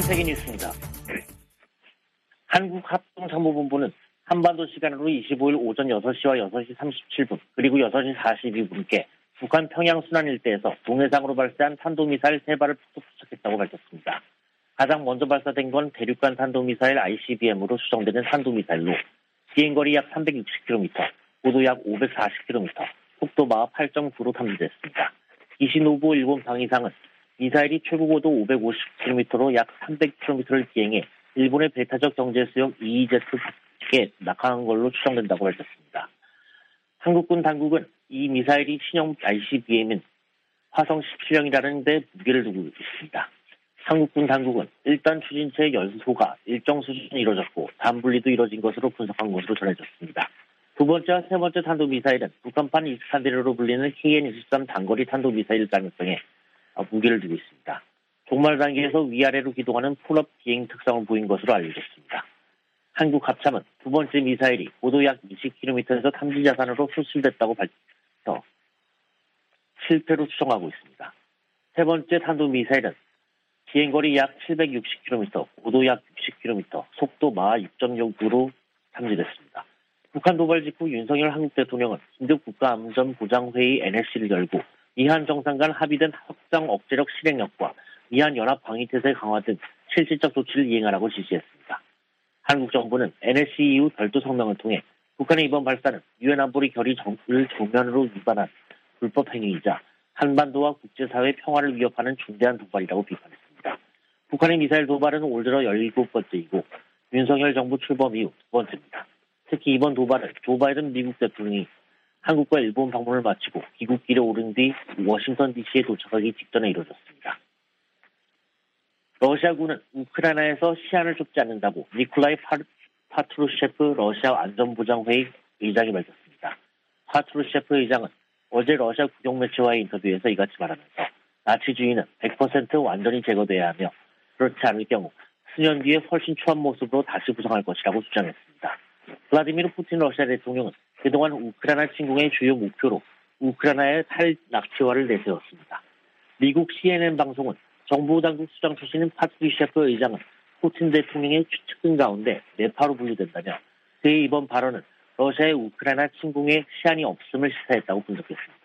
세계뉴스입니다. 한국합동참모본부는 한반도 시간으로 25일 오전 6시와 6시 37분 그리고 6시 42분께 북한 평양 순안 일대에서 동해상으로 발사한 탄도미사일 3발을 포착했다고 밝혔습니다. 가장 먼저 발사된 건 대륙간 탄도미사일 ICBM으로 추정되는 탄도미사일로 비행거리 약 360km, 고도 약 540km, 속도 마하 8.9로 탐지됐습니다. 기시노부 일본 방위상은 미사일이 최고 고도 550km로 약 300km를 비행해 일본의 배타적 경제수역 EEZ 북측에 낙하한 걸로 추정된다고 밝혔습니다. 한국군 당국은 이 미사일이 신형 ICBM인 화성 17형이라는 데 무게를 두고 있습니다. 한국군 당국은 일단 추진체의 연소가 일정 수준이 이뤄졌고 단분리도 이뤄진 것으로 분석한 것으로 전해졌습니다. 두 번째와 세 번째 탄도미사일은 북한판 이스칸데르로 불리는 KN-23 단거리 탄도미사일 가능성에 무게를 두고 있습니다. 종말 단계에서 위아래로 기동하는 폴업 비행 특성을 보인 것으로 알려졌습니다. 한국 합참은 두 번째 미사일이 고도 약 20km에서 탐지 자산으로 수출됐다고 밝혀 실패로 추정하고 있습니다. 세 번째 탄도미사일은 비행거리 약 760km, 고도 약 60km, 속도 마하 6.6으로 탐지됐습니다. 북한 도발 직후 윤석열 한국 대통령은 긴급 국가안전보장회의 NSC를 열고 미한 정상 간 합의된 확장 억제력 실행력과 미한 연합 방위태세 강화 등 실질적 조치를 이행하라고 지시했습니다. 한국 정부는 NSC 이후 별도 성명을 통해 북한의 이번 발사는 유엔 안보리 결의 정을 정면으로 위반한 불법 행위이자 한반도와 국제사회 평화를 위협하는 중대한 도발이라고 비판했습니다. 북한의 미사일 도발은 올 들어 17번째이고 윤석열 정부 출범 이후 두 번째입니다. 특히 이번 도발은 조 바이든 미국 대통령이 한국과 일본 방문을 마치고 귀국길에 오른 뒤 워싱턴 DC에 도착하기 직전에 이루어졌습니다. 러시아군은 우크라이나에서 시한을 좁지 않는다고 니콜라이 파트루셰프 러시아 안전보장회의 의장이 밝혔습니다. 파트루셰프 의장은 어제 러시아 국영매체와의 인터뷰에서 이같이 말하면서 나치주의는 100% 완전히 제거돼야 하며 그렇지 않을 경우 수년 뒤에 훨씬 추한 모습으로 다시 부상할 것이라고 주장했습니다. 블라디미르 푸틴 러시아 대통령은 그동안 우크라이나 침공의 주요 목표로 우크라이나의 탈낙치화를 내세웠습니다. 미국 CNN 방송은 정부 당국 수장 출신인 파트루셰프 의장은 푸틴 대통령의 추측근 가운데 내파로 분류된다며 그의 이번 발언은 러시아의 우크라이나 침공에 시한이 없음을 시사했다고 분석했습니다.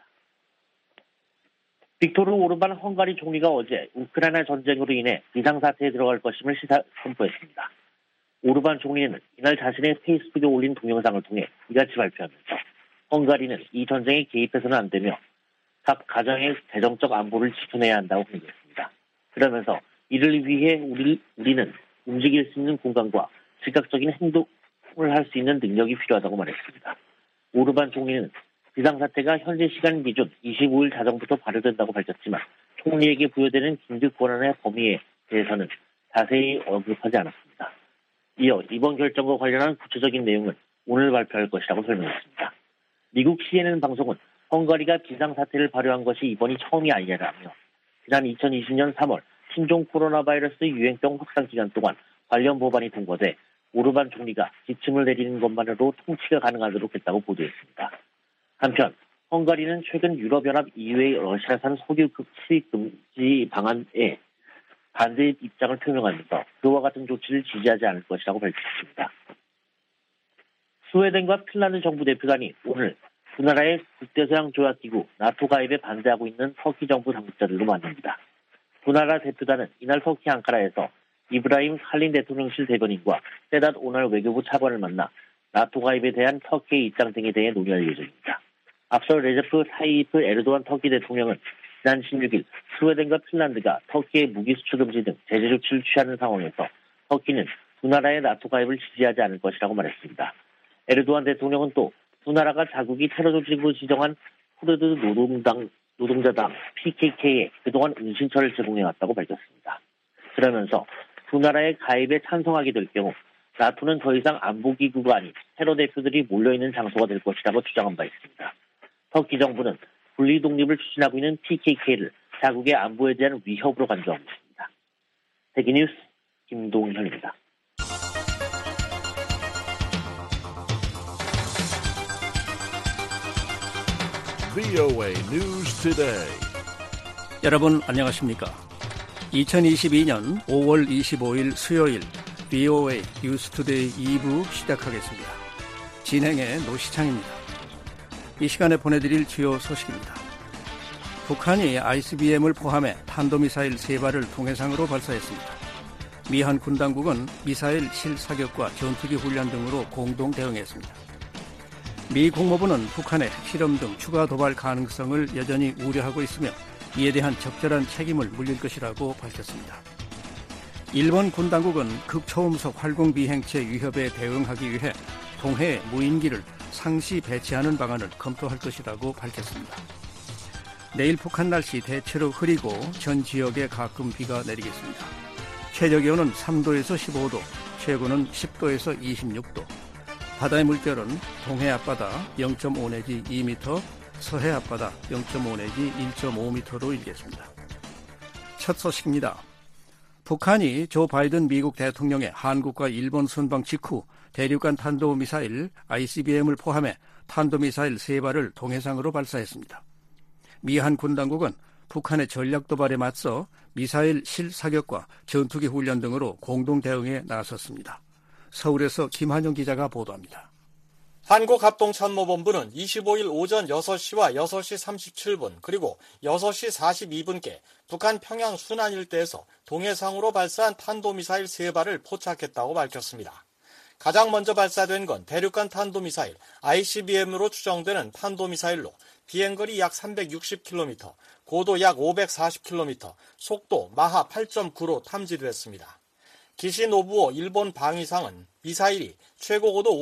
빅토르 오르반 헝가리 총리가 어제 우크라이나 전쟁으로 인해 비상사태에 들어갈 것임을 선포했습니다. 오르반 총리는 이날 자신의 페이스북에 올린 동영상을 통해 이같이 발표하면서 헝가리는 이 전쟁에 개입해서는 안 되며 각 가정의 재정적 안보를 지켜내야 한다고 강조했습니다. 그러면서 이를 위해 우리는 움직일 수 있는 공간과 즉각적인 행동을 할 수 있는 능력이 필요하다고 말했습니다. 오르반 총리는 비상사태가 현재 시간 기준 25일 자정부터 발효된다고 밝혔지만 총리에게 부여되는 긴급 권한의 범위에 대해서는 자세히 언급하지 않았습니다. 이어 이번 결정과 관련한 구체적인 내용은 오늘 발표할 것이라고 설명했습니다. 미국 CNN 방송은 헝가리가 비상사태를 발효한 것이 이번이 처음이 아니라며 지난 2020년 3월 신종 코로나 바이러스 유행병 확산 기간 동안 관련 법안이 통과돼 오르반 총리가 지침을 내리는 것만으로 통치가 가능하도록 했다고 보도했습니다. 한편 헝가리는 최근 유럽연합 EU의 러시아산 석유 수입 금지 방안에 반대 입장을 표명하면서 그와 같은 조치를 지지하지 않을 것이라고 밝혔습니다. 스웨덴과 핀란드 정부 대표단이 오늘 두 나라의 국대서양 조약기구 나토 가입에 반대하고 있는 터키 정부 당국자들로 만납니다. 두 나라 대표단은 이날 터키 앙카라에서 이브라임 칼린 대통령실 대변인과 세닷 오날 외교부 차관을 만나 나토 가입에 대한 터키의 입장 등에 대해 논의할 예정입니다. 앞서 레제프 타이이프 에르도안 터키 대통령은 지난 16일 스웨덴과 핀란드가 터키의 무기 수출 금지 등 제재 조치를 취하는 상황에서 터키는 두 나라의 나토 가입을 지지하지 않을 것이라고 말했습니다. 에르도안 대통령은 또 두 나라가 자국이 테러 조직으로 지정한 쿠르드 노동자당 PKK에 그동안 은신처를 제공해왔다고 밝혔습니다. 그러면서 두 나라의 가입에 찬성하게 될 경우 나토는 더 이상 안보기구가 아닌 테러 대표들이 몰려있는 장소가 될 것이라고 주장한 바 있습니다. 터키 정부는 분리 독립을 추진하고 있는 PKK를 자국의 안보에 대한 위협으로 간주하고 있습니다. 세계뉴스 김동현입니다. VOA News Today. 여러분 안녕하십니까? 2022년 5월 25일 수요일 VOA 뉴스투데이 2부 시작하겠습니다. 진행의 노시창입니다. 이 시간에 보내드릴 주요 소식입니다. 북한이 ICBM을 포함해 탄도미사일 3발을 동해상으로 발사했습니다. 미한 군 당국은 미사일 실사격과 전투기 훈련 등으로 공동 대응했습니다. 미 국무부는 북한의 핵실험 등 추가 도발 가능성을 여전히 우려하고 있으며 이에 대한 적절한 책임을 물릴 것이라고 밝혔습니다. 일본 군 당국은 극초음속 활공 비행체 위협에 대응하기 위해 동해에 무인기를 상시 배치하는 방안을 검토할 것이라고 밝혔습니다. 내일 북한 날씨 대체로 흐리고 전 지역에 가끔 비가 내리겠습니다. 최저기온은 3도에서 15도, 최고는 10도에서 26도. 바다의 물결은 동해 앞바다 0.5 내지 2m, 서해 앞바다 0.5 내지 1.5m로 일겠습니다. 첫 소식입니다. 북한이 조 바이든 미국 대통령의 한국과 일본 순방 직후 대륙간 탄도미사일 ICBM을 포함해 탄도미사일 3발을 동해상으로 발사했습니다. 미한 군 당국은 북한의 전략 도발에 맞서 미사일 실사격과 전투기 훈련 등으로 공동 대응에 나섰습니다. 서울에서 김한영 기자가 보도합니다. 한국합동참모본부는 25일 오전 6시와 6시 37분 그리고 6시 42분께 북한 평양 순안 일대에서 동해상으로 발사한 탄도미사일 3발을 포착했다고 밝혔습니다. 가장 먼저 발사된 건 대륙간 탄도미사일 ICBM으로 추정되는 탄도미사일로 비행거리 약 360km, 고도 약 540km, 속도 마하 8.9로 탐지됐습니다. 기시노부오 일본 방위상은 미사일이 최고 고도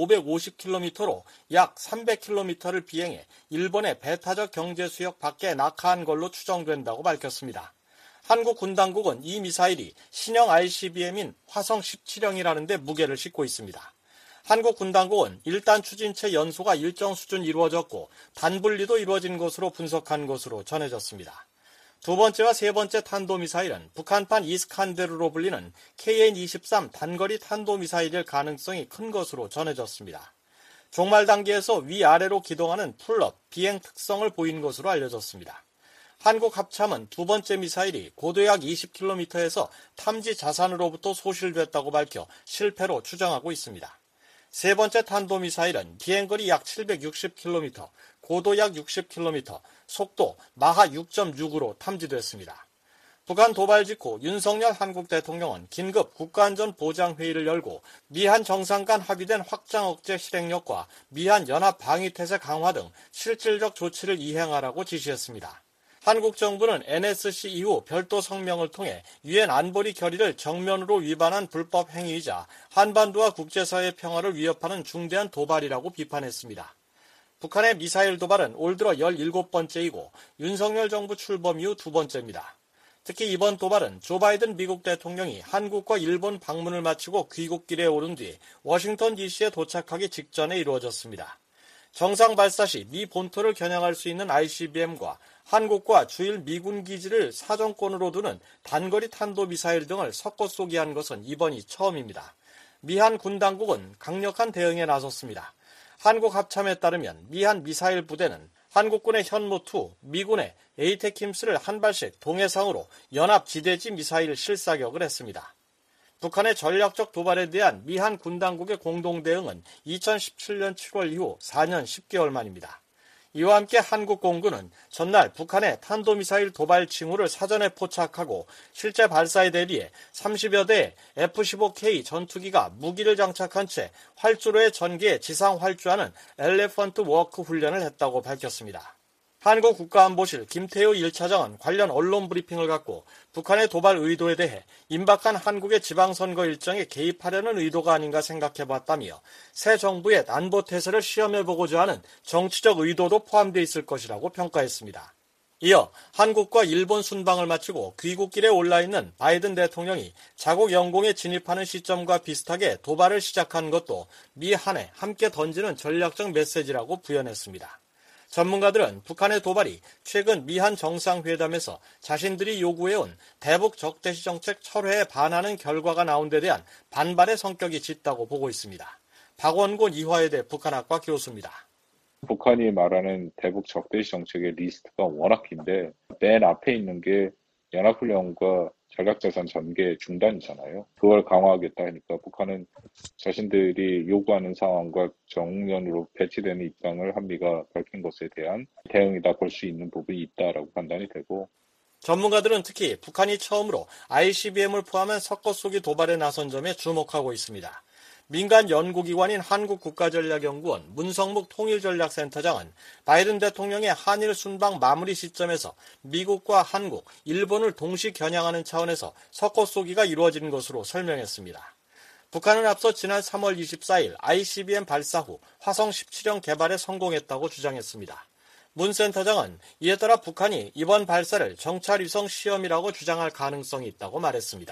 550km로 약 300km를 비행해 일본의 배타적 경제수역 밖에 낙하한 걸로 추정된다고 밝혔습니다. 한국 군 당국은 이 미사일이 신형 ICBM인 화성 17형이라는 데 무게를 싣고 있습니다. 한국 군 당국은 1단 추진체 연소가 일정 수준 이루어졌고 단분리도 이루어진 것으로 분석한 것으로 전해졌습니다. 두 번째와 세 번째 탄도미사일은 북한판 이스칸데르로 불리는 KN-23 단거리 탄도미사일일 가능성이 큰 것으로 전해졌습니다. 종말 단계에서 위아래로 기동하는 풀업, 비행 특성을 보인 것으로 알려졌습니다. 한국 합참은 두 번째 미사일이 고도 약 20km에서 탐지 자산으로부터 소실됐다고 밝혀 실패로 추정하고 있습니다. 세 번째 탄도미사일은 비행거리 약 760km, 고도 약 60km, 속도 마하 6.6으로 탐지됐습니다. 북한 도발 직후 윤석열 한국 대통령은 긴급 국가안전보장회의를 열고 미한 정상 간 합의된 확장 억제 실행력과 미한 연합 방위태세 강화 등 실질적 조치를 이행하라고 지시했습니다. 한국 정부는 NSC 이후 별도 성명을 통해 유엔 안보리 결의를 정면으로 위반한 불법 행위이자 한반도와 국제사회의 평화를 위협하는 중대한 도발이라고 비판했습니다. 북한의 미사일 도발은 올 들어 17번째이고 윤석열 정부 출범 이후 두 번째입니다. 특히 이번 도발은 조 바이든 미국 대통령이 한국과 일본 방문을 마치고 귀국길에 오른 뒤 워싱턴 DC에 도착하기 직전에 이루어졌습니다. 정상 발사 시 미 본토를 겨냥할 수 있는 ICBM과 한국과 주일 미군 기지를 사정권으로 두는 단거리 탄도미사일 등을 섞어 쏘게 한 것은 이번이 처음입니다. 미한 군 당국은 강력한 대응에 나섰습니다. 한국 합참에 따르면 미한 미사일 부대는 한국군의 현무2, 미군의 에이테킴스를 한 발씩 동해상으로 연합 지대지 미사일 실사격을 했습니다. 북한의 전략적 도발에 대한 미한 군 당국의 공동 대응은 2017년 7월 이후 4년 10개월 만입니다. 이와 함께 한국 공군은 전날 북한의 탄도미사일 도발 징후를 사전에 포착하고 실제 발사에 대비해 30여 대의 F-15K 전투기가 무기를 장착한 채 활주로의 전기에 지상 활주하는 엘레펀트 워크 훈련을 했다고 밝혔습니다. 한국 국가안보실 김태우 1차장은 관련 언론 브리핑을 갖고 북한의 도발 의도에 대해 임박한 한국의 지방선거 일정에 개입하려는 의도가 아닌가 생각해봤다며 새 정부의 안보태세를 시험해보고자 하는 정치적 의도도 포함되어 있을 것이라고 평가했습니다. 이어 한국과 일본 순방을 마치고 귀국길에 올라있는 바이든 대통령이 자국 영공에 진입하는 시점과 비슷하게 도발을 시작한 것도 미한에 함께 던지는 전략적 메시지라고 부연했습니다. 전문가들은 북한의 도발이 최근 미한 정상회담에서 자신들이 요구해온 대북 적대시 정책 철회에 반하는 결과가 나온 데 대한 반발의 성격이 짙다고 보고 있습니다. 박원곤 이화여대 북한학과 교수입니다. 북한이 말하는 대북 적대시 정책의 리스트가 워낙 긴데 맨 앞에 있는 게 연합훈련과 전략자산 전개 중단이잖아요. 그걸 강화하겠다 하니까 북한은 자신들이 요구하는 상황과 정면으로 배치되는 입장을 한미가 밝힌 것에 대한 대응이다 볼 수 있는 부분이 있다라고 판단이 되고, 전문가들은 특히 북한이 처음으로 ICBM을 포함한 섞어 쏘기 도발에 나선 점에 주목하고 있습니다. 민간 연구기관인 한국국가전략연구원 문성묵 통일전략센터장은 바이든 대통령의 한일 순방 마무리 시점에서 미국과 한국, 일본을 동시 겨냥하는 차원에서 섞어 쏘기가 이루어지는 것으로 설명했습니다. 북한은 앞서 지난 3월 24일 ICBM 발사 후 화성 17형 개발에 성공했다고 주장했습니다. 문 센터장은 이에 따라 북한이 이번 발사를 정찰위성 시험이라고 주장할 가능성이 있다고 말했습니다.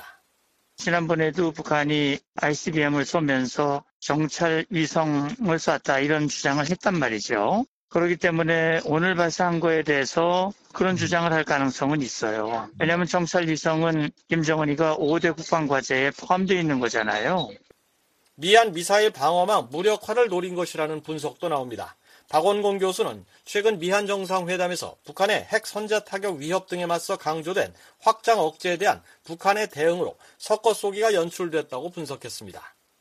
지난번에도 북한이 ICBM을 쏘면서 정찰 위성을 쐈다 이런 주장을 했단 말이죠. 그렇기 때문에 오늘 발사한 거에 대해서 그런 주장을 할 가능성은 있어요. 왜냐하면 정찰 위성은 김정은이가 5대 국방과제에 포함되어 있는 거잖아요. 미한 미사일 방어망 무력화를 노린 것이라는 분석도 나옵니다. 박원공 교수는 최근 미한 정상회담에서 북한의 핵 선제 타격 위협 등에 맞서 강조된 확장 억제에 대한 북한의 대응으로 섞어 쏘기가 연출됐다고 분석했습니다.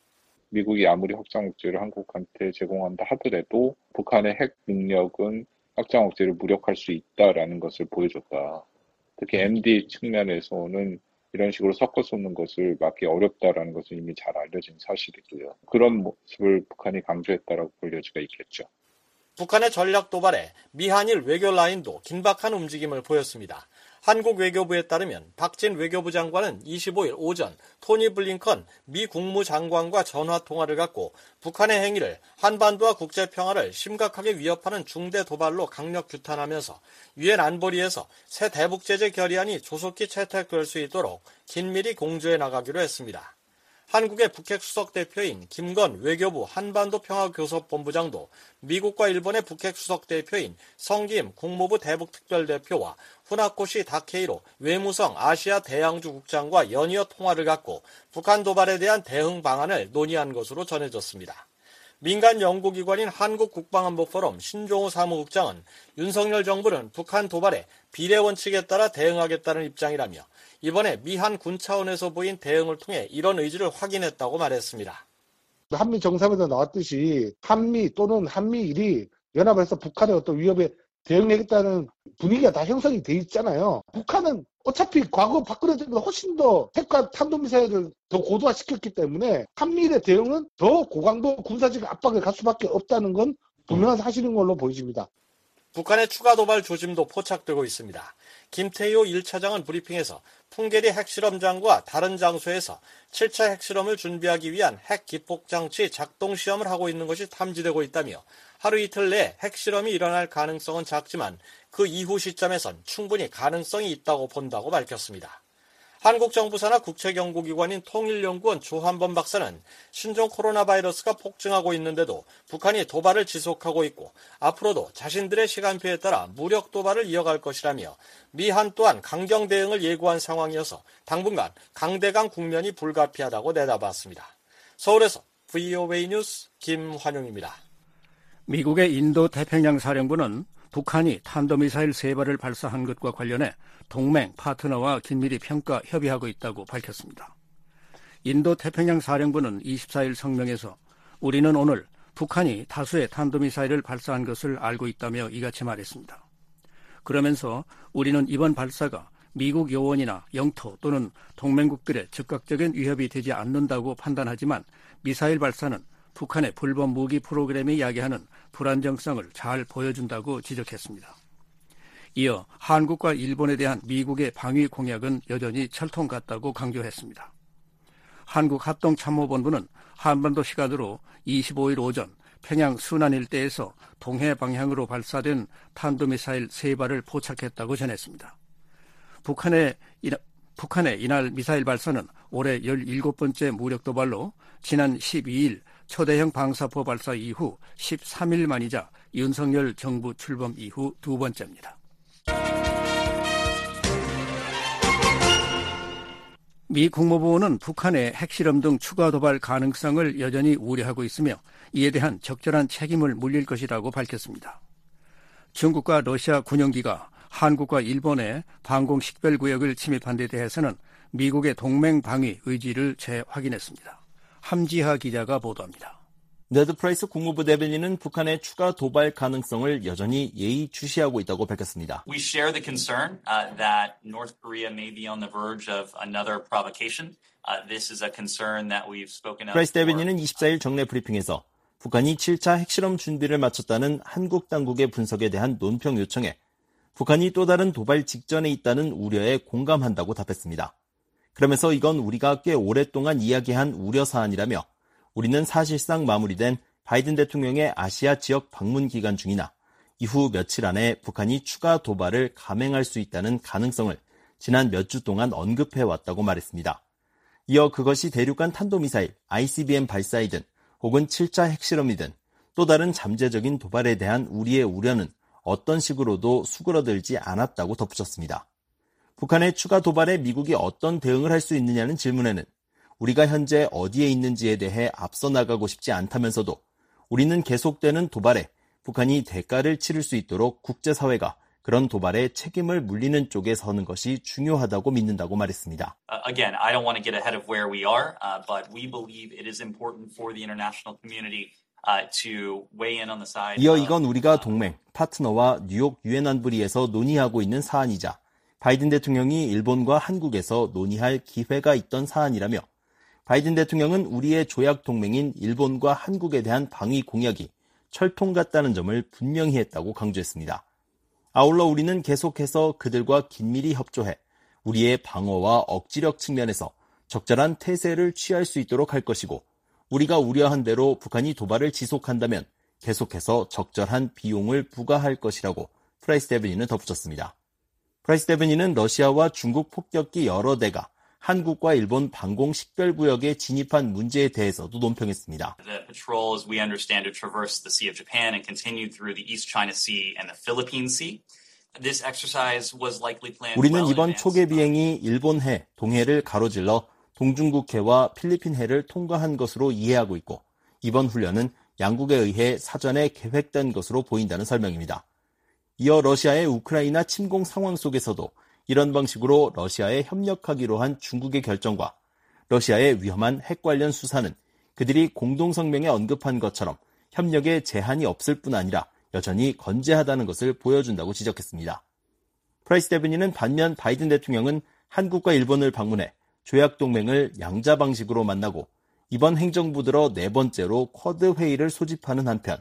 미국이 아무리 확장 억제를 한국한테 제공한다 하더라도 북한의 핵 능력은 확장 억제를 무력할 수 있다라는 것을 보여줬다. 특히 MD 측면에서는 이런 식으로 섞어 쏘는 것을 막기 어렵다라는 것은 이미 잘 알려진 사실이고요. 그런 모습을 북한이 강조했다라고 볼 여지가 있겠죠. 북한의 전략 도발에 미한일 외교 라인도 긴박한 움직임을 보였습니다. 한국 외교부에 따르면 박진 외교부 장관은 25일 오전 토니 블링컨 미 국무장관과 전화통화를 갖고 북한의 행위를 한반도와 국제평화를 심각하게 위협하는 중대 도발로 강력 규탄하면서 유엔 안보리에서 새 대북제재 결의안이 조속히 채택될 수 있도록 긴밀히 공조해 나가기로 했습니다. 한국의 북핵 수석 대표인 김건 외교부 한반도평화교섭본부장도 미국과 일본의 북핵 수석 대표인 성김 국무부 대북특별대표와 후나코시 다케이로 외무성 아시아 대양주 국장과 연이어 통화를 갖고 북한 도발에 대한 대응 방안을 논의한 것으로 전해졌습니다. 민간 연구기관인 한국국방안보포럼 신종우 사무국장은 윤석열 정부는 북한 도발에 비례 원칙에 따라 대응하겠다는 입장이라며 이번에 미한 군 차원에서 보인 대응을 통해 이런 의지를 확인했다고 말했습니다. 한미 정상회담에 나왔듯이 한미 또는 한미일이 연합해서 북한의 어떤 위협에 대응하겠다는 분위기가 다 형성이 돼 있잖아요. 북한은 어차피 과거 박근혜 정부가 훨씬 더 핵과 탄도미사일을 더 고도화시켰기 때문에 한미일의 대응은 더 고강도 군사적 압박에 갈 수밖에 없다는 건 분명한 사실인 걸로 보여집니다. 북한의 추가 도발 조짐도 포착되고 있습니다. 김태효 1차장은 브리핑에서 풍계리 핵실험장과 다른 장소에서 7차 핵실험을 준비하기 위한 핵 기폭장치 작동 시험을 하고 있는 것이 탐지되고 있다며 하루 이틀 내에 핵실험이 일어날 가능성은 작지만 그 이후 시점에선 충분히 가능성이 있다고 본다고 밝혔습니다. 한국 정부 산하 국책연구기관인 통일연구원 조한범 박사는 신종 코로나 바이러스가 폭증하고 있는데도 북한이 도발을 지속하고 있고 앞으로도 자신들의 시간표에 따라 무력 도발을 이어갈 것이라며 미한 또한 강경 대응을 예고한 상황이어서 당분간 강대강 국면이 불가피하다고 내다봤습니다. 서울에서 VOA 뉴스 김환용입니다. 미국의 인도태평양 사령부는 북한이 탄도미사일 3발을 발사한 것과 관련해 동맹, 파트너와 긴밀히 평가, 협의하고 있다고 밝혔습니다. 인도태평양 사령부는 24일 성명에서 우리는 오늘 북한이 다수의 탄도미사일을 발사한 것을 알고 있다며 이같이 말했습니다. 그러면서 우리는 이번 발사가 미국 요원이나 영토 또는 동맹국들의 즉각적인 위협이 되지 않는다고 판단하지만 미사일 발사는 북한의 불법 무기 프로그램이 야기하는 불안정성을 잘 보여준다고 지적했습니다. 이어 한국과 일본에 대한 미국의 방위 공약은 여전히 철통 같다고 강조했습니다. 한국합동참모본부는 한반도 시간으로 25일 오전 평양 순안 일대에서 동해 방향으로 발사된 탄도미사일 3발을 포착했다고 전했습니다. 북한의 이날 미사일 발사는 올해 17번째 무력 도발로 지난 12일 초대형 방사포 발사 이후 13일 만이자 윤석열 정부 출범 이후 2번째입니다. 미 국무부는 북한의 핵실험 등 추가 도발 가능성을 여전히 우려하고 있으며 이에 대한 적절한 책임을 물릴 것이라고 밝혔습니다. 중국과 러시아 군용기가 한국과 일본의 방공 식별구역을 침입한 데 대해서는 미국의 동맹 방위 의지를 재확인했습니다. 함지하 기자가 보도합니다. 네드 프라이스 국무부 대변인은 북한의 추가 도발 가능성을 여전히 예의주시하고 있다고 밝혔습니다. We share the concern that North Korea may be on the verge of another provocation. This is a concern that we've spoken of. 프라이스 대변인은 24일 정례 브리핑에서 북한이 7차 핵실험 준비를 마쳤다는 한국 당국의 분석에 대한 논평 요청에 북한이 또 다른 도발 직전에 있다는 우려에 공감한다고 답했습니다. 그러면서 이건 우리가 꽤 오랫동안 이야기한 우려 사안이라며 우리는 사실상 마무리된 바이든 대통령의 아시아 지역 방문 기간 중이나 이후 며칠 안에 북한이 추가 도발을 감행할 수 있다는 가능성을 지난 몇 주 동안 언급해왔다고 말했습니다. 이어 그것이 대륙간 탄도미사일 ICBM 발사이든 혹은 7차 핵실험이든 또 다른 잠재적인 도발에 대한 우리의 우려는 어떤 식으로도 수그러들지 않았다고 덧붙였습니다. 북한의 추가 도발에 미국이 어떤 대응을 할 수 있느냐는 질문에는 우리가 현재 어디에 있는지에 대해 앞서 나가고 싶지 않다면서도 우리는 계속되는 도발에 북한이 대가를 치를 수 있도록 국제사회가 그런 도발에 책임을 물리는 쪽에 서는 것이 중요하다고 믿는다고 말했습니다. Again, I don't want to get ahead of where we are, but we believe it is important for the international community to weigh in on the side. 이어 이건 우리가 동맹, 파트너와 뉴욕 유엔 안보리에서 논의하고 있는 사안이자 바이든 대통령이 일본과 한국에서 논의할 기회가 있던 사안이라며 바이든 대통령은 우리의 조약 동맹인 일본과 한국에 대한 방위 공약이 철통 같다는 점을 분명히 했다고 강조했습니다. 아울러 우리는 계속해서 그들과 긴밀히 협조해 우리의 방어와 억지력 측면에서 적절한 태세를 취할 수 있도록 할 것이고 우리가 우려한 대로 북한이 도발을 지속한다면 계속해서 적절한 비용을 부과할 것이라고 프라이스 대변인은 덧붙였습니다. 프라이스 대변인은 러시아와 중국 폭격기 여러 대가 한국과 일본 방공 식별구역에 진입한 문제에 대해서도 논평했습니다. The patrol, as we understand it, traversed the Sea of Japan and continued through the East China Sea and the Philippine Sea. This exercise was likely planned well in 우리는 이번 advance. 초계 비행이 일본해, 동해를 가로질러 동중국해와 필리핀해를 통과한 것으로 이해하고 있고 이번 훈련은 양국에 의해 사전에 계획된 것으로 보인다는 설명입니다. 이어 러시아의 우크라이나 침공 상황 속에서도 이런 방식으로 러시아에 협력하기로 한 중국의 결정과 러시아의 위험한 핵 관련 수사는 그들이 공동성명에 언급한 것처럼 협력에 제한이 없을 뿐 아니라 여전히 건재하다는 것을 보여준다고 지적했습니다. 프라이스 대변인은 반면 바이든 대통령은 한국과 일본을 방문해 조약 동맹을 양자 방식으로 만나고 이번 행정부 들어 4번째로 쿼드 회의를 소집하는 한편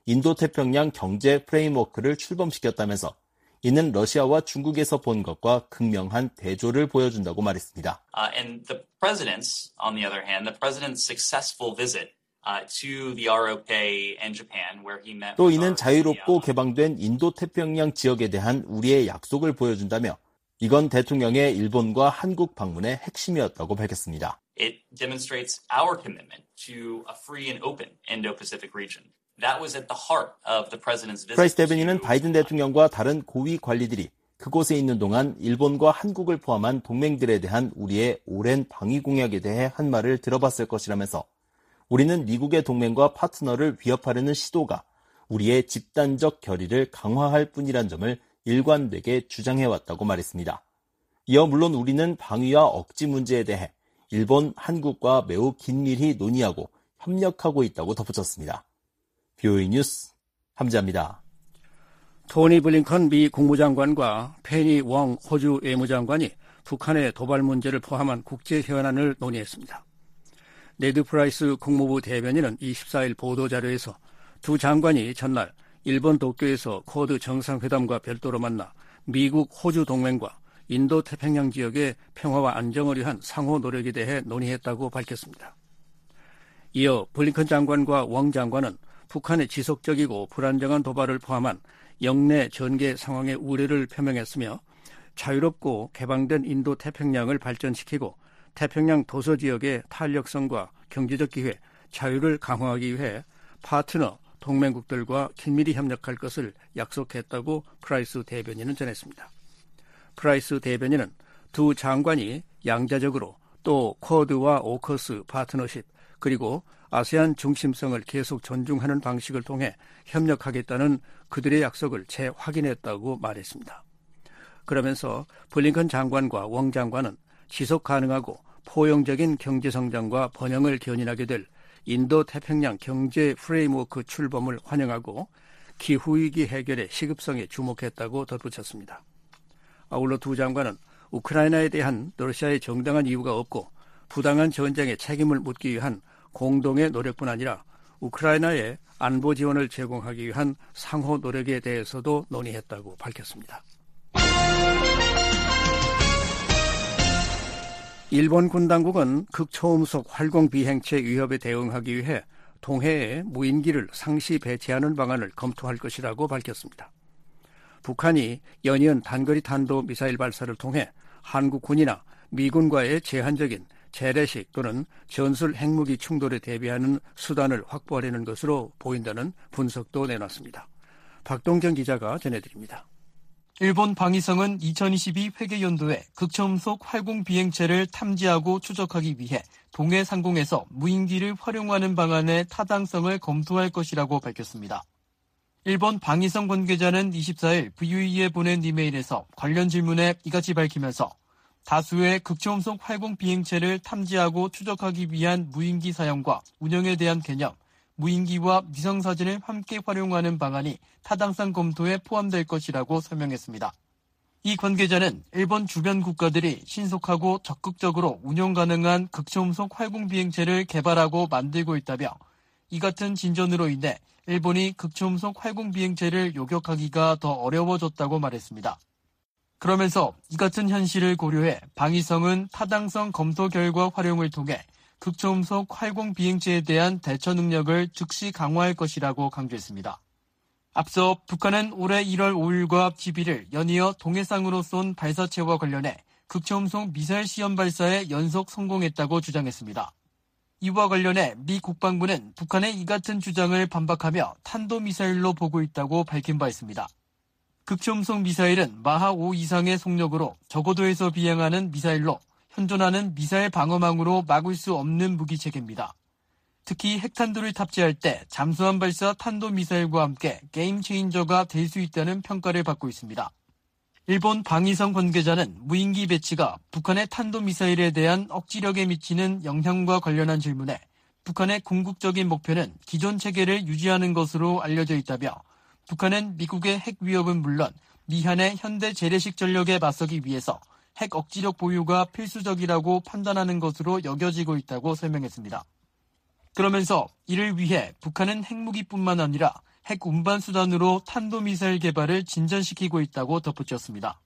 인도태평양 경제 프레임워크를 출범시켰다면서 이는 러시아와 중국에서 본 것과 극명한 대조를 보여준다고 말했습니다. And the president's, on the other hand, the president's successful visit to the ROK and Japan, where he met. 또 이는 자유롭고 개방된 인도태평양 지역에 대한 우리의 약속을 보여준다며 이건 대통령의 일본과 한국 방문의 핵심이었다고 밝혔습니다. It demonstrates our commitment to a free and open Indo-Pacific region. That was at the heart of the president's visit. 프라이스 대변인은 바이든 대통령과 다른 고위 관리들이 그곳에 있는 동안 일본과 한국을 포함한 동맹들에 대한 우리의 오랜 방위 공약에 대해 한 말을 들어봤을 것이라면서 우리는 미국의 동맹과 파트너를 위협하려는 시도가 우리의 집단적 결의를 강화할 뿐이란 점을 일관되게 주장해왔다고 말했습니다. 이어 물론 우리는 방위와 억지 문제에 대해 일본, 한국과 매우 긴밀히 논의하고 협력하고 있다고 덧붙였습니다. BOA 뉴스 함지아입니다. 토니 블링컨 미 국무장관과 페니 웡 호주 외무장관이 북한의 도발 문제를 포함한 국제 현안을 논의했습니다. 네드 프라이스 국무부 대변인은 24일 보도자료에서 두 장관이 전날 일본 도쿄에서 쿼드 정상회담과 별도로 만나 미국, 호주 동맹과 인도태평양 지역의 평화와 안정을 위한 상호 노력에 대해 논의했다고 밝혔습니다. 이어 블링컨 장관과 웡 장관은 북한의 지속적이고 불안정한 도발을 포함한 영내 전개 상황의 우려를 표명했으며 자유롭고 개방된 인도태평양을 발전시키고 태평양 도서 지역의 탄력성과 경제적 기회, 자유를 강화하기 위해 파트너, 동맹국들과 긴밀히 협력할 것을 약속했다고 프라이스 대변인은 전했습니다. 프라이스 대변인은 두 장관이 양자적으로 또 쿼드와 오커스 파트너십 그리고 아세안 중심성을 계속 존중하는 방식을 통해 협력하겠다는 그들의 약속을 재확인했다고 말했습니다. 그러면서 블링컨 장관과 웡 장관은 지속 가능하고 포용적인 경제성장과 번영을 견인하게 될 인도-태평양 경제 프레임워크 출범을 환영하고 기후위기 해결의 시급성에 주목했다고 덧붙였습니다. 아울러 두 장관은 우크라이나에 대한 러시아의 정당한 이유가 없고 부당한 전쟁에 책임을 묻기 위한 공동의 노력뿐 아니라 우크라이나에 안보 지원을 제공하기 위한 상호 노력에 대해서도 논의했다고 밝혔습니다. 일본 군 당국은 극초음속 활공 비행체 위협에 대응하기 위해 동해에 무인기를 상시 배치하는 방안을 검토할 것이라고 밝혔습니다. 북한이 연이은 단거리 탄도 미사일 발사를 통해 한국 군이나 미군과의 제한적인 재래식 또는 전술 핵무기 충돌에 대비하는 수단을 확보하려는 것으로 보인다는 분석도 내놨습니다. 박동정 기자가 전해드립니다. 일본 방위성은 2022 회계연도에 극초음속 활공 비행체를 탐지하고 추적하기 위해 동해 상공에서 무인기를 활용하는 방안의 타당성을 검토할 것이라고 밝혔습니다. 일본 방위성 관계자는 24일 VUE에 보낸 이메일에서 관련 질문에 이같이 밝히면서 다수의 극초음속 활공 비행체를 탐지하고 추적하기 위한 무인기 사용과 운영에 대한 개념, 무인기와 위성사진을 함께 활용하는 방안이 타당성 검토에 포함될 것이라고 설명했습니다. 이 관계자는 일본 주변 국가들이 신속하고 적극적으로 운영 가능한 극초음속 활공 비행체를 개발하고 만들고 있다며 이 같은 진전으로 인해 일본이 극초음속 활공 비행체를 요격하기가 더 어려워졌다고 말했습니다. 그러면서 이 같은 현실을 고려해 방위성은 타당성 검토 결과 활용을 통해 극초음속 활공 비행체에 대한 대처 능력을 즉시 강화할 것이라고 강조했습니다. 앞서 북한은 올해 1월 5일과 11일 연이어 동해상으로 쏜 발사체와 관련해 극초음속 미사일 시험 발사에 연속 성공했다고 주장했습니다. 이와 관련해 미 국방부는 북한의 이 같은 주장을 반박하며 탄도미사일로 보고 있다고 밝힌 바 있습니다. 극초음속 미사일은 마하 5 이상의 속력으로 저고도에서 비행하는 미사일로 현존하는 미사일 방어망으로 막을 수 없는 무기체계입니다. 특히 핵탄두를 탑재할 때 잠수함 발사 탄도미사일과 함께 게임 체인저가 될 수 있다는 평가를 받고 있습니다. 일본 방위성 관계자는 무인기 배치가 북한의 탄도미사일에 대한 억지력에 미치는 영향과 관련한 질문에 북한의 궁극적인 목표는 기존 체계를 유지하는 것으로 알려져 있다며 북한은 미국의 핵 위협은 물론 미한의 현대 재래식 전력에 맞서기 위해서 핵 억지력 보유가 필수적이라고 판단하는 것으로 여겨지고 있다고 설명했습니다. 그러면서 이를 위해 북한은 핵무기뿐만 아니라 핵 운반 수단으로 탄도미사일 개발을 진전시키고 있다고 덧붙였습니다.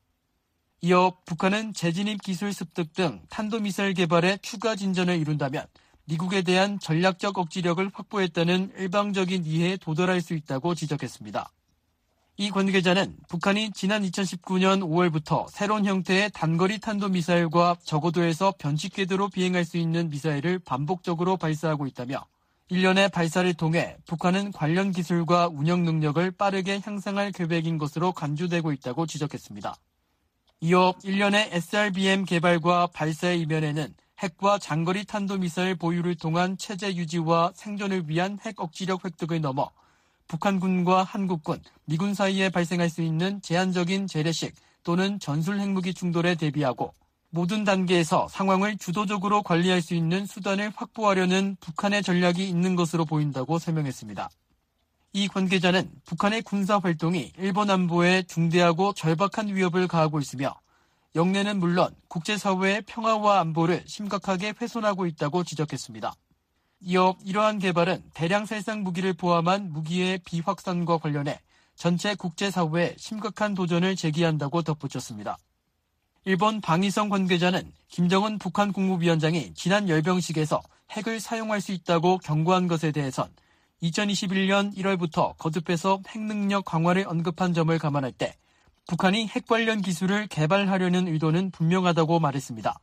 이어 북한은 재진입 기술 습득 등 탄도미사일 개발에 추가 진전을 이룬다면 미국에 대한 전략적 억지력을 확보했다는 일방적인 이해에 도달할 수 있다고 지적했습니다. 이 관계자는 북한이 지난 2019년 5월부터 새로운 형태의 단거리 탄도미사일과 저고도에서 변칙 궤도로 비행할 수 있는 미사일을 반복적으로 발사하고 있다며 일련의 발사를 통해 북한은 관련 기술과 운영 능력을 빠르게 향상할 계획인 것으로 간주되고 있다고 지적했습니다. 이어 일련의 SRBM 개발과 발사의 이면에는 핵과 장거리 탄도미사일 보유를 통한 체제 유지와 생존을 위한 핵 억지력 획득을 넘어 북한군과 한국군, 미군 사이에 발생할 수 있는 제한적인 재래식 또는 전술 핵무기 충돌에 대비하고 모든 단계에서 상황을 주도적으로 관리할 수 있는 수단을 확보하려는 북한의 전략이 있는 것으로 보인다고 설명했습니다. 이 관계자는 북한의 군사활동이 일본 안보에 중대하고 절박한 위협을 가하고 있으며 영내는 물론 국제사회의 평화와 안보를 심각하게 훼손하고 있다고 지적했습니다. 이어 이러한 개발은 대량 살상 무기를 포함한 무기의 비확산과 관련해 전체 국제사회에 심각한 도전을 제기한다고 덧붙였습니다. 일본 방위성 관계자는 김정은 북한 국무위원장이 지난 열병식에서 핵을 사용할 수 있다고 경고한 것에 대해선 2021년 1월부터 거듭해서 핵 능력 강화를 언급한 점을 감안할 때 북한이 핵 관련 기술을 개발하려는 의도는 분명하다고 말했습니다.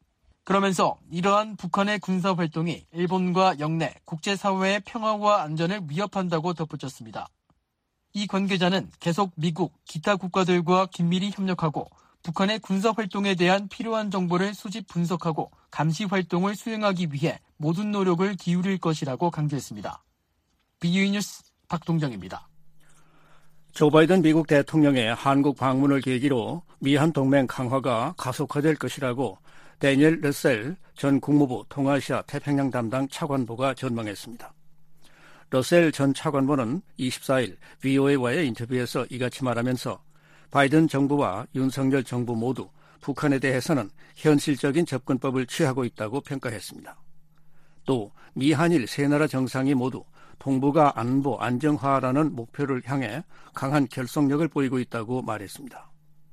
그러면서 이러한 북한의 군사활동이 일본과 영내, 국제사회의 평화와 안전을 위협한다고 덧붙였습니다. 이 관계자는 계속 미국, 기타 국가들과 긴밀히 협력하고 북한의 군사활동에 대한 필요한 정보를 수집 분석하고 감시 활동을 수행하기 위해 모든 노력을 기울일 것이라고 강조했습니다. BUE 뉴스 박동정입니다. 조 바이든 미국 대통령의 한국 방문을 계기로 미한 동맹 강화가 가속화될 것이라고 데니엘 러셀 전 국무부 동아시아 태평양 담당 차관보가 전망했습니다. 러셀 전 차관보는 24일 VOA와의 인터뷰에서 이같이 말하면서 바이든 정부와 윤석열 정부 모두 북한에 대해서는 현실적인 접근법을 취하고 있다고 평가했습니다. 또 미한일 세 나라 정상이 모두 동북아 안보 안정화라는 목표를 향해 강한 결속력을 보이고 있다고 말했습니다.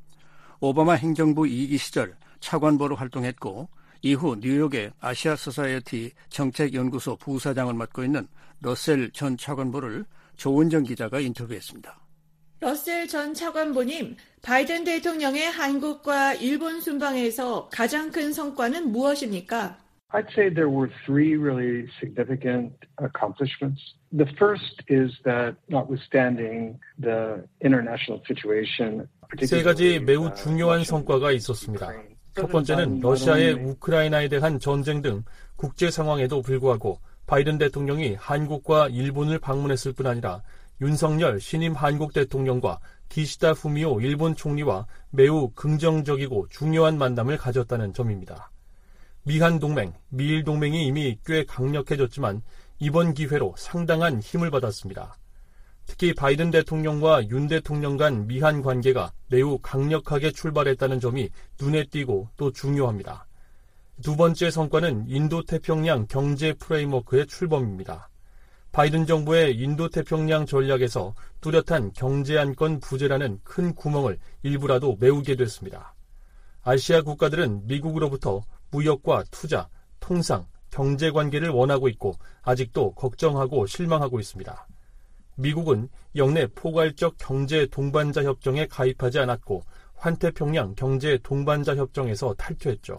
오바마 행정부 2기 시절 차관보로 활동했고 이후 뉴욕의 아시아 소사이어티 정책연구소 부사장을 맡고 있는 러셀 전 차관보를 조은정 기자가 인터뷰했습니다. 러셀 전 차관보님, 바이든 대통령의 한국과 일본 순방에서 가장 큰 성과는 무엇입니까? I'd say there were three really significant accomplishments. The first is that notwithstanding the international situation, 세 가지 매우 중요한 성과가 있었습니다. 첫 번째는 러시아의 우크라이나에 대한 전쟁 등 국제 상황에도 불구하고 바이든 대통령이 한국과 일본을 방문했을 뿐 아니라 윤석열 신임 한국 대통령과 기시다 후미오 일본 총리와 매우 긍정적이고 중요한 만남을 가졌다는 점입니다. 미한 동맹, 미일 동맹이 이미 꽤 강력해졌지만 이번 기회로 상당한 힘을 받았습니다. 특히 바이든 대통령과 윤 대통령 간 미한 관계가 매우 강력하게 출발했다는 점이 눈에 띄고 또 중요합니다. 두 번째 성과는 인도태평양 경제 프레임워크의 출범입니다. 바이든 정부의 인도태평양 전략에서 뚜렷한 경제안건 부재라는 큰 구멍을 일부라도 메우게 됐습니다. 아시아 국가들은 미국으로부터 무역과 투자, 통상, 경제관계를 원하고 있고 아직도 걱정하고 실망하고 있습니다. 미국은 영내 포괄적 경제 동반자 협정에 가입하지 않았고 환태평양 경제 동반자 협정에서 탈퇴했죠.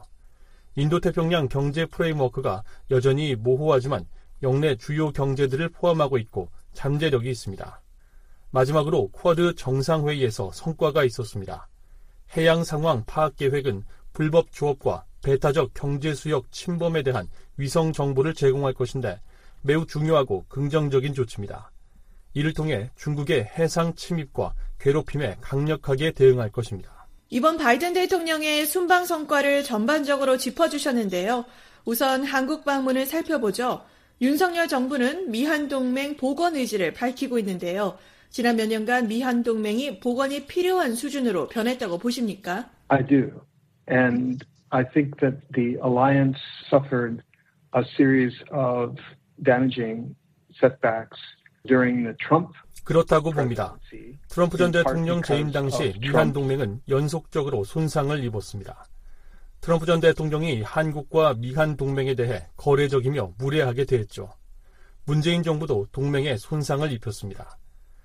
인도태평양 경제 프레임워크가 여전히 모호하지만 영내 주요 경제들을 포함하고 있고 잠재력이 있습니다. 마지막으로 쿼드 정상회의에서 성과가 있었습니다. 해양 상황 파악 계획은 불법 조업과 배타적 경제수역 침범에 대한 위성 정보를 제공할 것인데 매우 중요하고 긍정적인 조치입니다. 이를 통해 중국의 해상 침입과 괴롭힘에 강력하게 대응할 것입니다. 이번 바이든 대통령의 순방 성과를 전반적으로 짚어주셨는데요. 우선 한국 방문을 살펴보죠. 윤석열 정부는 미한동맹 복원 의지를 밝히고 있는데요. 지난 몇 년간 미한동맹이 복원이 필요한 수준으로 변했다고 보십니까? I do. And I think that the alliance suffered a series of damaging setbacks during the Trump. 그렇다고 봅니다. 트럼프 전 대통령 재임 당시 미한동맹은 연속적으로 손상을 입었습니다. 트럼프 전 대통령이 한국과 미한 동맹에 대해 거래적이며 무례하게 대했죠. 문재인 정부도 동맹에 손상을 입혔습니다.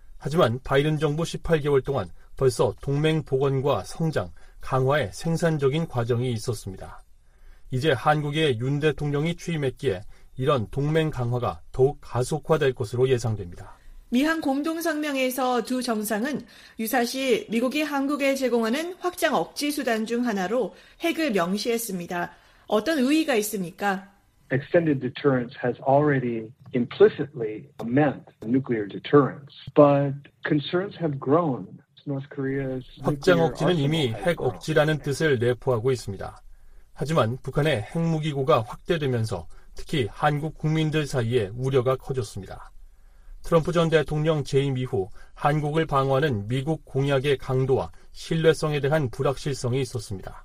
하지만 바이든 정부 18개월 동안 벌써 동맹 복원과 성장, 강화의 생산적인 과정이 있었습니다. 이제 한국의 윤 대통령이 취임했기에 이런 동맹 강화가 더욱 가속화될 것으로 예상됩니다. 미한 공동성명에서 두 정상은 유사시 미국이 한국에 제공하는 확장 억지 수단 중 하나로 핵을 명시했습니다. 어떤 의의가 있습니까? Extended deterrence has already implicitly meant nuclear deterrence, but concerns have grown. North Korea's 확장 억지는 이미 핵 억지라는 뜻을 내포하고 있습니다. 하지만 북한의 핵무기고가 확대되면서 특히 한국 국민들 사이에 우려가 커졌습니다. 트럼프 전 대통령 재임 이후 한국을 방어하는 미국 공약의 강도와 신뢰성에 대한 불확실성이 있었습니다.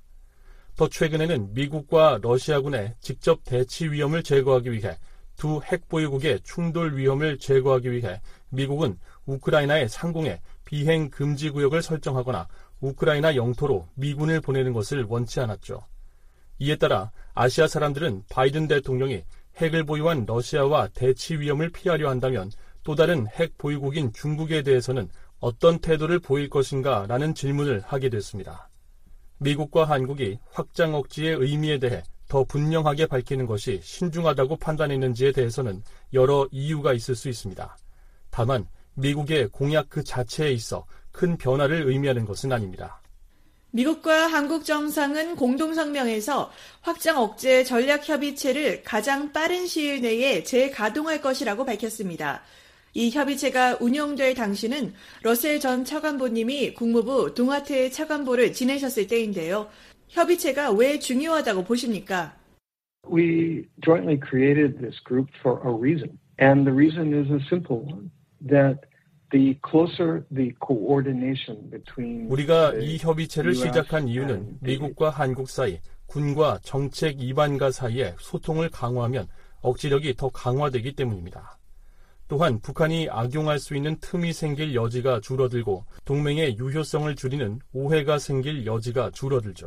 더 최근에는 미국과 러시아군의 직접 대치 위험을 제거하기 위해 두 핵보유국의 충돌 위험을 제거하기 위해 미국은 우크라이나의 상공에 비행 금지 구역을 설정하거나 우크라이나 영토로 미군을 보내는 것을 원치 않았죠. 이에 따라 아시아 사람들은 바이든 대통령이 핵을 보유한 러시아와 대치 위험을 피하려 한다면 또 다른 핵 보유국인 중국에 대해서는 어떤 태도를 보일 것인가 라는 질문을 하게 됐습니다. 미국과 한국이 확장 억지의 의미에 대해 더 분명하게 밝히는 것이 신중하다고 판단했는지에 대해서는 여러 이유가 있을 수 있습니다. 다만 미국의 공약 그 자체에 있어 큰 변화를 의미하는 것은 아닙니다. 미국과 한국 정상은 공동성명에서 확장 억제 전략협의체를 가장 빠른 시일 내에 재가동할 것이라고 밝혔습니다. 이 협의체가 운영될 당시는 러셀 전 차관보님이 국무부 동아태 차관보를 지내셨을 때인데요. 협의체가 왜 중요하다고 보십니까? We jointly created this group for a reason. And the reason is a simple one. That the closer the coordination between 우리가 이 협의체를 시작한 이유는 미국과 한국 사이, 군과 정책 이반가 사이의 소통을 강화하면 억지력이 더 강화되기 때문입니다. 또한 북한이 악용할 수 있는 틈이 생길 여지가 줄어들고 동맹의 유효성을 줄이는 오해가 생길 여지가 줄어들죠.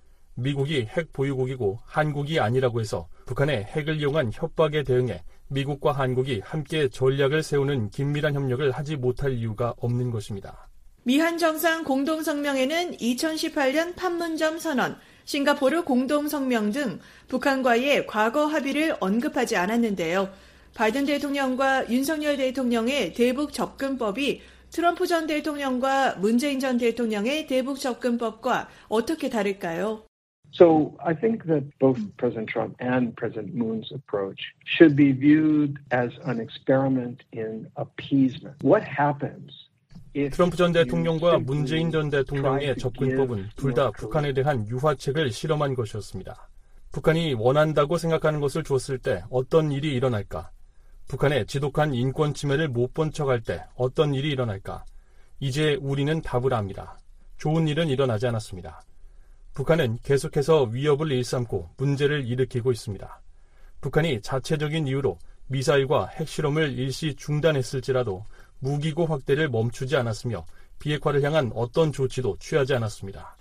미국이 핵 보유국이고 한국이 아니라고 해서 북한의 핵을 이용한 협박에 대응해 미국과 한국이 함께 전략을 세우는 긴밀한 협력을 하지 못할 이유가 없는 것입니다. 미한 정상 공동성명에는 2018년 판문점 선언, 싱가포르 공동성명 등 북한과의 과거 합의를 언급하지 않았는데요. 바이든 대통령과 윤석열 대통령의 대북 접근법이 트럼프 전 대통령과 문재인 전 대통령의 대북 접근법과 어떻게 다를까요? So I think that both President Trump and President Moon's approach should be viewed as an experiment in appeasement. What happens? 트럼프 전 대통령과 문재인 전 대통령의 접근법은 둘 다 북한에 대한 유화책을 실험한 것이었습니다. 북한이 원한다고 생각하는 것을 줬을 때 어떤 일이 일어날까? 북한의 지독한 인권 침해를 못 본 척할 때 어떤 일이 일어날까? 이제 우리는 답을 압니다. 좋은 일은 일어나지 않았습니다. 북한은 계속해서 위협을 일삼고 문제를 일으키고 있습니다. 북한이 자체적인 이유로 미사일과 핵실험을 일시 중단했을지라도 무기고 확대를 멈추지 않았으며 비핵화를 향한 어떤 조치도 취하지 않았습니다.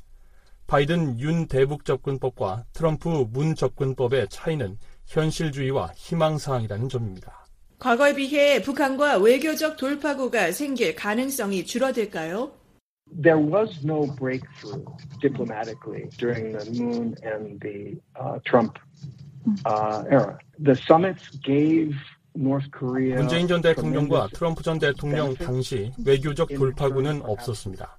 바이든 윤 대북 접근법과 트럼프 문 접근법의 차이는 현실주의와 희망사항이라는 점입니다. 과거에 비해 북한과 외교적 돌파구가 생길 가능성이 줄어들까요? There was no breakthrough diplomatically during the Moon and the Trump era. The summits gave North Korea. 문재인 전 대통령과 트럼프 전 대통령 당시 외교적 돌파구는 없었습니다.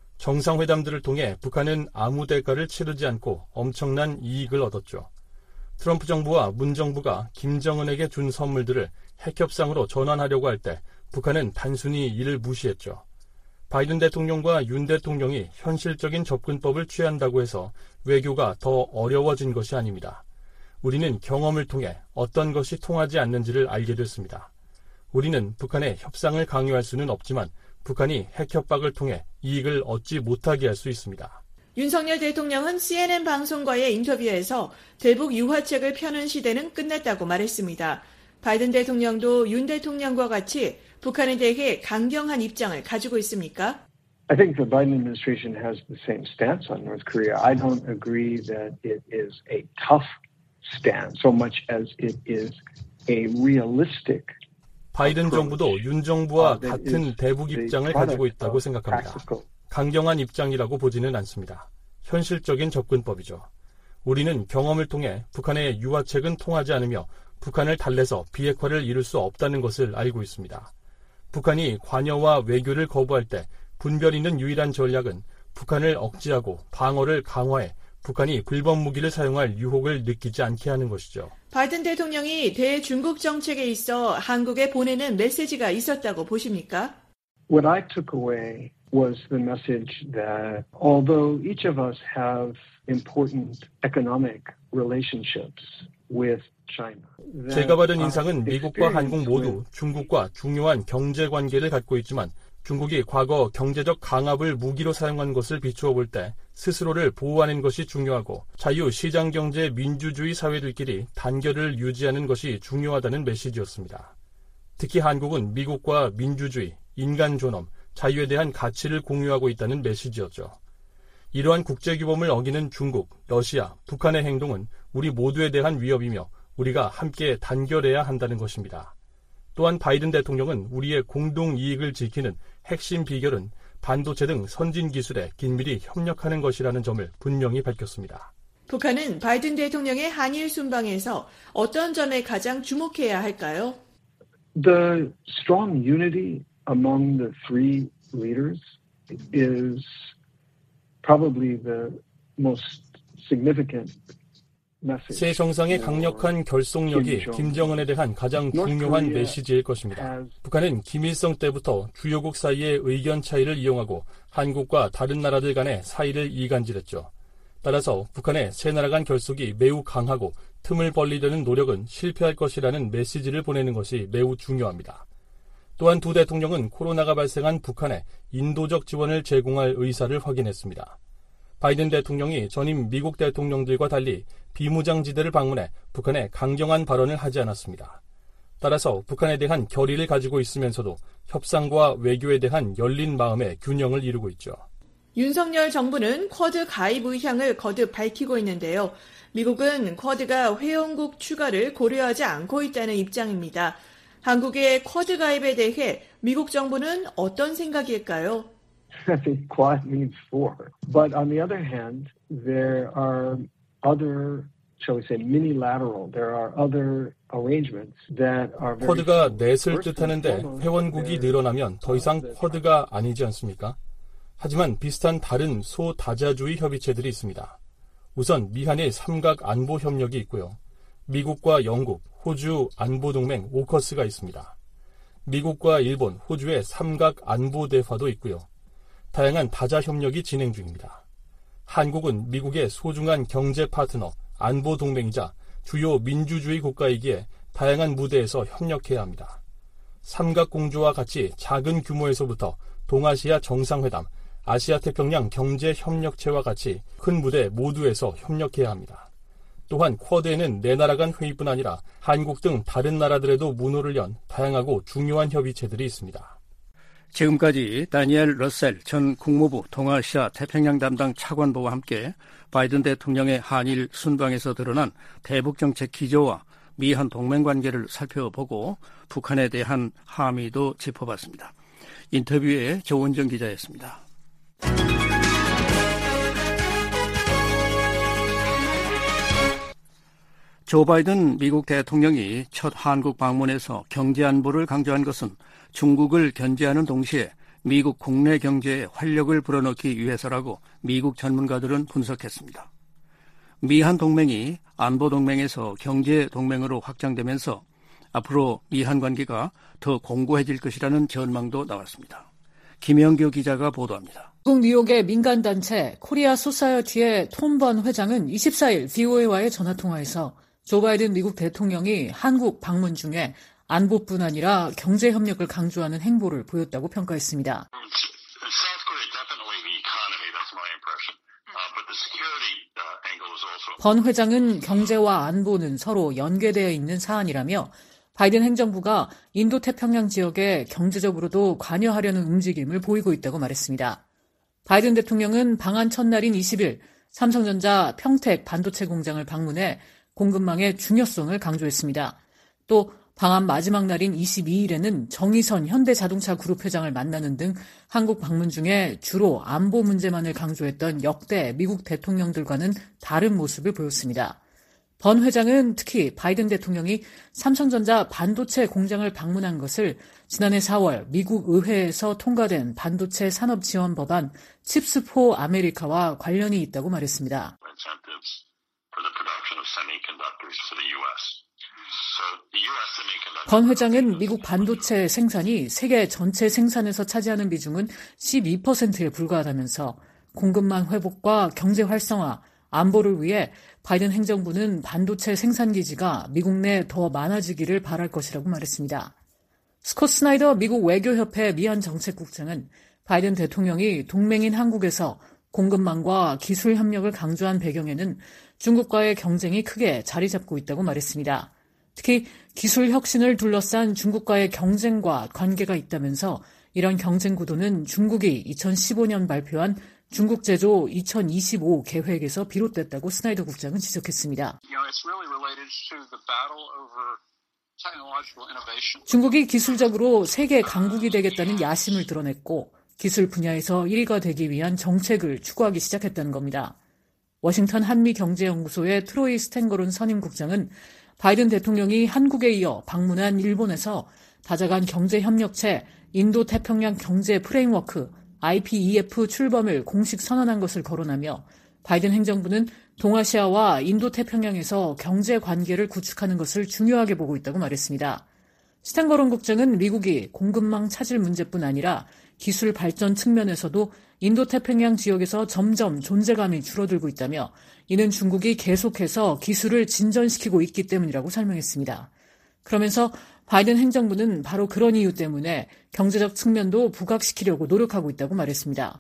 정상회담들을 통해 북한은 아무 대가를 치르지 않고 엄청난 이익을 얻었죠. 트럼프 정부와 문 정부가 김정은에게 준 선물들을 핵협상으로 전환하려고 할 때 북한은 단순히 이를 무시했죠. 바이든 대통령과 윤 대통령이 현실적인 접근법을 취한다고 해서 외교가 더 어려워진 것이 아닙니다. 우리는 경험을 통해 어떤 것이 통하지 않는지를 알게 됐습니다. 우리는 북한의 협상을 강요할 수는 없지만 북한이 핵협박을 통해 이익을 얻지 못하게 할 수 있습니다. 윤석열 대통령은 CNN 방송과의 인터뷰에서 대북 유화책을 펴는 시대는 끝났다고 말했습니다. 바이든 대통령도 윤 대통령과 같이 북한에 대해 강경한 입장을 가지고 있습니까? I think the Biden administration has the same stance on North Korea. I don't agree that it is a tough stance so much as it is a realistic. 바이든 정부도 윤 정부와 같은 대북 입장을 가지고 있다고 생각합니다. 강경한 입장이라고 보지는 않습니다. 현실적인 접근법이죠. 우리는 경험을 통해 북한의 유화책은 통하지 않으며 북한을 달래서 비핵화를 이룰 수 없다는 것을 알고 있습니다. 북한이 관여와 외교를 거부할 때 분별 있는 유일한 전략은 북한을 억제하고 방어를 강화해 북한이 불법 무기를 사용할 유혹을 느끼지 않게 하는 것이죠. 바이든 대통령이 대중국 정책에 있어 한국에 보내는 메시지가 있었다고 보십니까? What I took away was the message that although each of us have important economic relationships with China. 제가 받은 인상은 미국과 한국 모두 중국과 중요한 경제 관계를 갖고 있지만 중국이 과거 경제적 강압을 무기로 사용한 것을 비추어 볼 때 스스로를 보호하는 것이 중요하고 자유시장경제 민주주의 사회들끼리 단결을 유지하는 것이 중요하다는 메시지였습니다. 특히 한국은 미국과 민주주의, 인간 존엄, 자유에 대한 가치를 공유하고 있다는 메시지였죠. 이러한 국제규범을 어기는 중국, 러시아, 북한의 행동은 우리 모두에 대한 위협이며 우리가 함께 단결해야 한다는 것입니다. 또한 바이든 대통령은 우리의 공동 이익을 지키는 핵심 비결은 반도체 등 선진 기술에 긴밀히 협력하는 것이라는 점을 분명히 밝혔습니다. 북한은 바이든 대통령의 한일 순방에서 어떤 점에 가장 주목해야 할까요? The strong unity among the three leaders is probably the most significant. 세 정상의 강력한 결속력이 김정은에 대한 가장 중요한 메시지일 것입니다. 북한은 김일성 때부터 주요국 사이의 의견 차이를 이용하고 한국과 다른 나라들 간의 사이를 이간질했죠. 따라서 북한의 새 나라 간 결속이 매우 강하고 틈을 벌리려는 노력은 실패할 것이라는 메시지를 보내는 것이 매우 중요합니다. 또한 두 대통령은 코로나가 발생한 북한에 인도적 지원을 제공할 의사를 확인했습니다. 바이든 대통령이 전임 미국 대통령들과 달리 비무장지대를 방문해 북한에 강경한 발언을 하지 않았습니다. 따라서 북한에 대한 결의를 가지고 있으면서도 협상과 외교에 대한 열린 마음의 균형을 이루고 있죠. 윤석열 정부는 쿼드 가입 의향을 거듭 밝히고 있는데요. 미국은 쿼드가 회원국 추가를 고려하지 않고 있다는 입장입니다. 한국의 쿼드 가입에 대해 미국 정부는 어떤 생각일까요? I think Quad means four. But on the other hand, there are other, shall we say, minilateral. There are other arrangements that are very. 쿼드가 넷을 뜻하는데 회원국이 늘어나면 더 이상 쿼드가 아니지 않습니까? 하지만 비슷한 다른 소다자주의 협의체들이 있습니다. 우선 미한의 삼각 안보 협력이 있고요. 미국과 영국, 호주 안보동맹 오커스가 있습니다. 미국과 일본, 호주의 삼각 안보 대화도 있고요. 다양한 다자 협력이 진행 중입니다. 한국은 미국의 소중한 경제 파트너, 안보 동맹이자 주요 민주주의 국가이기에 다양한 무대에서 협력해야 합니다. 삼각공조와 같이 작은 규모에서부터 동아시아 정상회담, 아시아태평양 경제협력체와 같이 큰 무대 모두에서 협력해야 합니다. 또한 쿼드에는 네 나라 간 회의뿐 아니라 한국 등 다른 나라들에도 문호를 연 다양하고 중요한 협의체들이 있습니다. 지금까지 다니엘 러셀 전 국무부 동아시아 태평양 담당 차관보와 함께 바이든 대통령의 한일 순방에서 드러난 대북정책 기조와 미한 동맹관계를 살펴보고 북한에 대한 함의도 짚어봤습니다. 인터뷰에 조은정 기자였습니다. 조 바이든 미국 대통령이 첫 한국 방문에서 경제 안보를 강조한 것은 중국을 견제하는 동시에 미국 국내 경제에 활력을 불어넣기 위해서라고 미국 전문가들은 분석했습니다. 미한 동맹이 안보 동맹에서 경제 동맹으로 확장되면서 앞으로 미한 관계가 더 공고해질 것이라는 전망도 나왔습니다. 김영규 기자가 보도합니다. 미국 뉴욕의 민간단체 코리아 소사이어티의 톰 번 회장은 24일 VOA와의 전화통화에서 조 바이든 미국 대통령이 한국 방문 중에 안보뿐 아니라 경제 협력을 강조하는 행보를 보였다고 평가했습니다. 번 회장은 경제와 안보는 서로 연계되어 있는 사안이라며 바이든 행정부가 인도태평양 지역에 경제적으로도 관여하려는 움직임을 보이고 있다고 말했습니다. 바이든 대통령은 방한 첫날인 20일 삼성전자 평택 반도체 공장을 방문해 공급망의 중요성을 강조했습니다. 또 방한 마지막 날인 22일에는 정의선 현대자동차 그룹 회장을 만나는 등 한국 방문 중에 주로 안보 문제만을 강조했던 역대 미국 대통령들과는 다른 모습을 보였습니다. 번 회장은 특히 바이든 대통령이 삼성전자 반도체 공장을 방문한 것을 지난해 4월 미국 의회에서 통과된 반도체 산업 지원 법안 칩스 포 아메리카와 관련이 있다고 말했습니다. 번 회장은 미국 반도체 생산이 세계 전체 생산에서 차지하는 비중은 12%에 불과하다면서 공급망 회복과 경제 활성화, 안보를 위해 바이든 행정부는 반도체 생산 기지가 미국 내 더 많아지기를 바랄 것이라고 말했습니다. 스콧 스나이더 미국 외교협회 미한 정책국장은 바이든 대통령이 동맹인 한국에서 공급망과 기술 협력을 강조한 배경에는 중국과의 경쟁이 크게 자리 잡고 있다고 말했습니다. 특히 기술 혁신을 둘러싼 중국과의 경쟁과 관계가 있다면서 이런 경쟁 구도는 중국이 2015년 발표한 중국 제조 2025 계획에서 비롯됐다고 스나이더 국장은 지적했습니다. 중국이 기술적으로 세계 강국이 되겠다는 야심을 드러냈고 기술 분야에서 1위가 되기 위한 정책을 추구하기 시작했다는 겁니다. 워싱턴 한미경제연구소의 트로이 스탠거론 선임국장은 바이든 대통령이 한국에 이어 방문한 일본에서 다자간 경제협력체 인도태평양 경제 프레임워크 IPEF 출범을 공식 선언한 것을 거론하며 바이든 행정부는 동아시아와 인도태평양에서 경제 관계를 구축하는 것을 중요하게 보고 있다고 말했습니다. 스탠거론 국장은 미국이 공급망 차질 문제뿐 아니라 기술 발전 측면에서도 인도태평양 지역에서 점점 존재감이 줄어들고 있다며 이는 중국이 계속해서 기술을 진전시키고 있기 때문이라고 설명했습니다. 그러면서 바이든 행정부는 바로 그런 이유 때문에 경제적 측면도 부각시키려고 노력하고 있다고 말했습니다.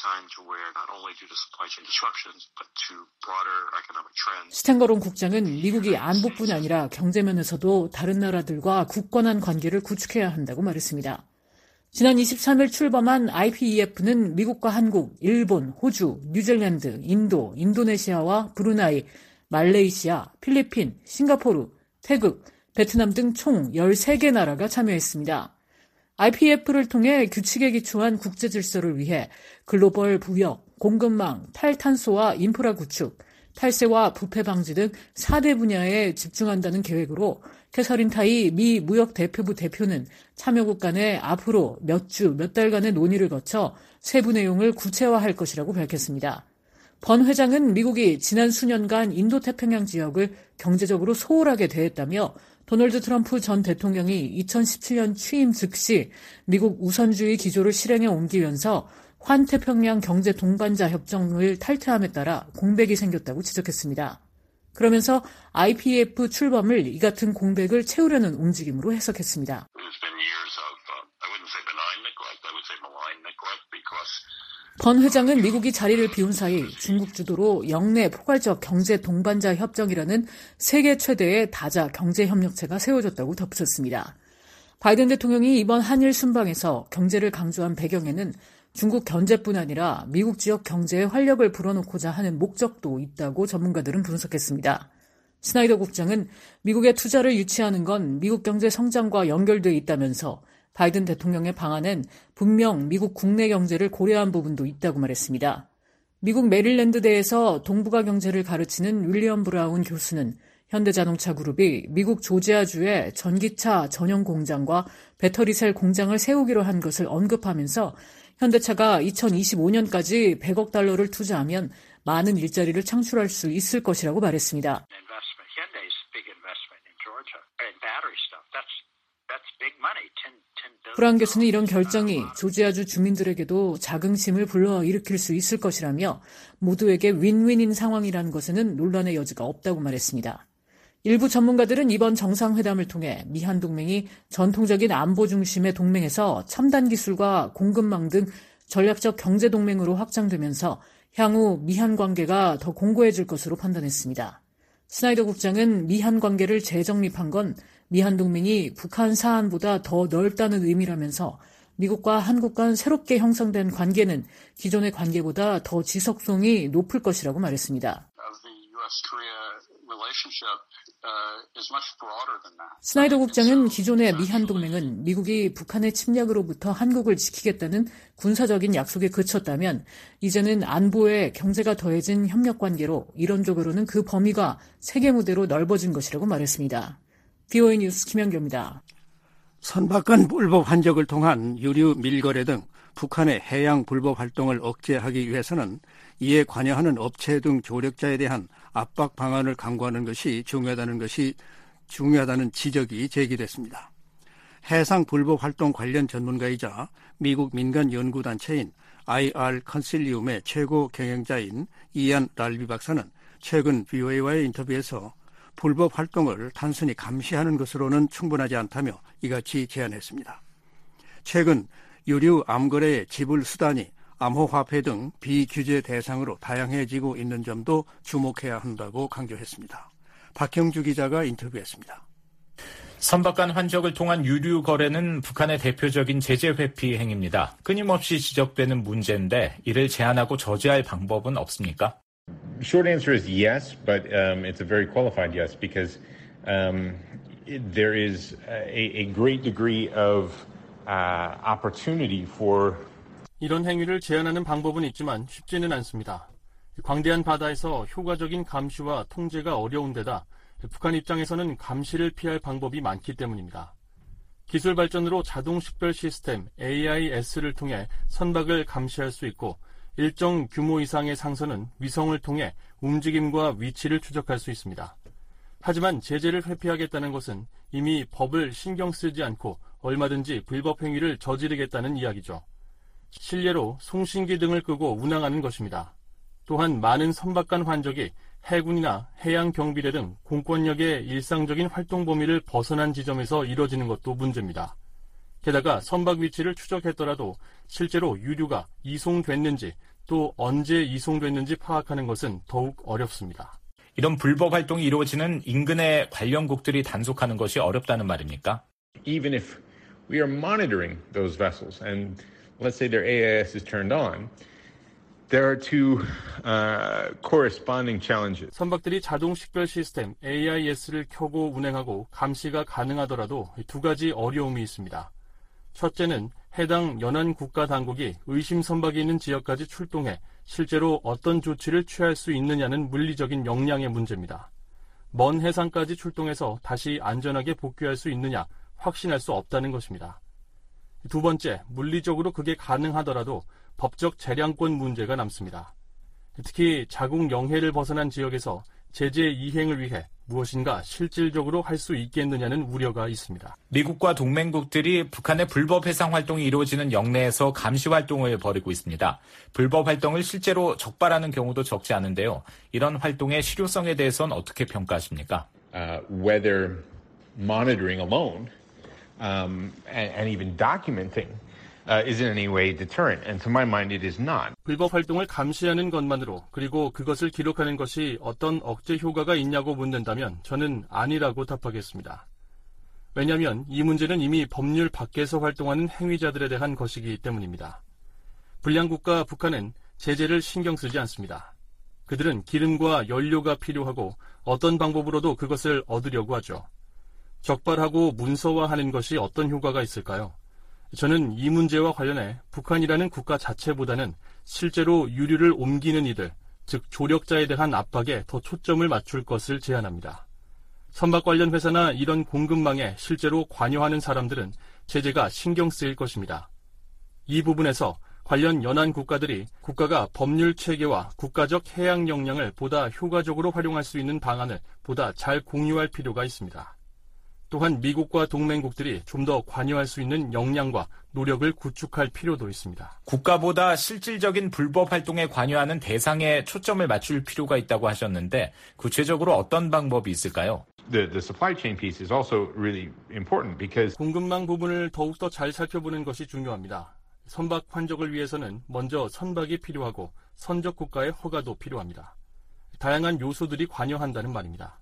스탠거론 국장은 미국이 안보뿐 아니라 경제면에서도 다른 나라들과 굳건한 관계를 구축해야 한다고 말했습니다. 지난 23일 출범한 IPEF는 미국과 한국, 일본, 호주, 뉴질랜드, 인도, 인도네시아와 브루나이, 말레이시아, 필리핀, 싱가포르, 태국, 베트남 등 총 13개 나라가 참여했습니다. IPEF를 통해 규칙에 기초한 국제 질서를 위해 글로벌 부역, 공급망, 탈탄소와 인프라 구축, 탈세와 부패 방지 등 4대 분야에 집중한다는 계획으로 캐서린 타이 미 무역대표부 대표는 참여국 간에 앞으로 몇 주, 몇 달간의 논의를 거쳐 세부 내용을 구체화할 것이라고 밝혔습니다. 번 회장은 미국이 지난 수년간 인도태평양 지역을 경제적으로 소홀하게 대했다며 도널드 트럼프 전 대통령이 2017년 취임 즉시 미국 우선주의 기조를 실행에 옮기면서 환태평양 경제 동반자 협정을 탈퇴함에 따라 공백이 생겼다고 지적했습니다. 그러면서 IPEF 출범을 이 같은 공백을 채우려는 움직임으로 해석했습니다. 번 회장은 미국이 자리를 비운 사이 중국 주도로 영내 포괄적 경제 동반자 협정이라는 세계 최대의 다자 경제협력체가 세워졌다고 덧붙였습니다. 바이든 대통령이 이번 한일 순방에서 경제를 강조한 배경에는 중국 견제뿐 아니라 미국 지역 경제에 활력을 불어넣고자 하는 목적도 있다고 전문가들은 분석했습니다. 스나이더 국장은 미국의 투자를 유치하는 건 미국 경제 성장과 연결돼 있다면서 바이든 대통령의 방안엔 분명 미국 국내 경제를 고려한 부분도 있다고 말했습니다. 미국 메릴랜드대에서 동북아 경제를 가르치는 윌리엄 브라운 교수는 현대자동차 그룹이 미국 조지아주에 전기차 전용 공장과 배터리셀 공장을 세우기로 한 것을 언급하면서 현대차가 2025년까지 100억 달러를 투자하면 많은 일자리를 창출할 수 있을 것이라고 말했습니다. 브라운 교수는 이런 결정이 조지아주 주민들에게도 자긍심을 불러일으킬 수 있을 것이라며 모두에게 윈윈인 상황이라는 것에는 논란의 여지가 없다고 말했습니다. 일부 전문가들은 이번 정상회담을 통해 미한 동맹이 전통적인 안보 중심의 동맹에서 첨단 기술과 공급망 등 전략적 경제 동맹으로 확장되면서 향후 미한 관계가 더 공고해질 것으로 판단했습니다. 스나이더 국장은 미한 관계를 재정립한 건 미한 동맹이 북한 사안보다 더 넓다는 의미라면서 미국과 한국 간 새롭게 형성된 관계는 기존의 관계보다 더 지속성이 높을 것이라고 말했습니다. 스나이더 국장은 기존의 미한 동맹은 미국이 북한의 침략으로부터 한국을 지키겠다는 군사적인 약속에 그쳤다면 이제는 안보에 경제가 더해진 협력 관계로 이론적으로는 그 범위가 세계 무대로 넓어진 것이라고 말했습니다. VOA 뉴스 김현교입니다. 선박간 불법 환적을 통한 유류 밀거래 등 북한의 해양 불법 활동을 억제하기 위해서는 이에 관여하는 업체 등 조력자에 대한 압박 방안을 강구하는 것이 중요하다는 지적이 제기됐습니다. 해상 불법 활동 관련 전문가이자 미국 민간 연구단체인 IR 컨실리움의 최고 경영자인 이안 랄비 박사는 최근 VOA와의 인터뷰에서 불법 활동을 단순히 감시하는 것으로는 충분하지 않다며 이같이 제안했습니다. 최근 유류 암거래의 지불 수단이 암호화폐 등 비규제 대상으로 다양해지고 있는 점도 주목해야 한다고 강조했습니다. 박형주 기자가 인터뷰했습니다. 선박간 환적을 통한 유류 거래는 북한의 대표적인 제재 회피 행위입니다. 끊임없이 지적되는 문제인데 이를 제한하고 저지할 방법은 없습니까? Short answer is yes, but it's a very qualified yes because there is a great degree of opportunity for 이런 행위를 제한하는 방법은 있지만 쉽지는 않습니다. 광대한 바다에서 효과적인 감시와 통제가 어려운 데다 북한 입장에서는 감시를 피할 방법이 많기 때문입니다. 기술 발전으로 자동 식별 시스템 AIS를 통해 선박을 감시할 수 있고 일정 규모 이상의 상선은 위성을 통해 움직임과 위치를 추적할 수 있습니다. 하지만 제재를 회피하겠다는 것은 이미 법을 신경 쓰지 않고 얼마든지 불법 행위를 저지르겠다는 이야기죠. 실례로 송신기 등을 끄고 운항하는 것입니다. 또한 많은 선박간 환적이 해군이나 해양경비대 등 공권력의 일상적인 활동 범위를 벗어난 지점에서 이뤄지는 것도 문제입니다. 게다가 선박 위치를 추적했더라도 실제로 유류가 이송됐는지 또 언제 이송됐는지 파악하는 것은 더욱 어렵습니다. 이런 불법 활동이 이루어지는 인근의 관련국들이 단속하는 것이 어렵다는 말입니까? Even if we are monitoring those vessels and let's say their AIS is turned on, there are two corresponding challenges. 선박들이 자동 식별 시스템 AIS를 켜고 운행하고 감시가 가능하더라도 두 가지 어려움이 있습니다. 첫째는 해당 연안 국가 당국이 의심 선박이 있는 지역까지 출동해 실제로 어떤 조치를 취할 수 있느냐는 물리적인 역량의 문제입니다. 먼 해상까지 출동해서 다시 안전하게 복귀할 수 있느냐 확신할 수 없다는 것입니다. 두 번째, 물리적으로 그게 가능하더라도 법적 재량권 문제가 남습니다. 특히 자국 영해를 벗어난 지역에서 제재 이행을 위해 무엇인가 실질적으로 할 수 있겠느냐는 우려가 있습니다. 미국과 동맹국들이 북한의 불법 해상 활동이 이루어지는 영내에서 감시 활동을 벌이고 있습니다. 불법 활동을 실제로 적발하는 경우도 적지 않은데요. 이런 활동의 실효성에 대해서는 어떻게 평가하십니까? Whether monitoring alone and even documenting is in any way deterrent. And to my mind, it is not. 불법 활동을 감시하는 것만으로 그리고 그것을 기록하는 것이 어떤 억제 효과가 있냐고 묻는다면 저는 아니라고 답하겠습니다. 왜냐하면 이 문제는 이미 법률 밖에서 활동하는 행위자들에 대한 것이기 때문입니다. 불량국가 북한은 제재를 신경 쓰지 않습니다. 그들은 기름과 연료가 필요하고 어떤 방법으로도 그것을 얻으려고 하죠. 적발하고 문서화하는 것이 어떤 효과가 있을까요? 저는 이 문제와 관련해 북한이라는 국가 자체보다는 실제로 유류를 옮기는 이들, 즉 조력자에 대한 압박에 더 초점을 맞출 것을 제안합니다. 선박 관련 회사나 이런 공급망에 실제로 관여하는 사람들은 제재가 신경 쓰일 것입니다. 이 부분에서 관련 연안 국가들이 국가가 법률 체계와 국가적 해양 역량을 보다 효과적으로 활용할 수 있는 방안을 보다 잘 공유할 필요가 있습니다. 또한 미국과 동맹국들이 좀 더 관여할 수 있는 역량과 노력을 구축할 필요도 있습니다. 국가보다 실질적인 불법 활동에 관여하는 대상에 초점을 맞출 필요가 있다고 하셨는데 구체적으로 어떤 방법이 있을까요? The supply chain piece is also really important because 공급망 부분을 더욱더 잘 살펴보는 것이 중요합니다. 선박 환적을 위해서는 먼저 선박이 필요하고 선적 국가의 허가도 필요합니다. 다양한 요소들이 관여한다는 말입니다.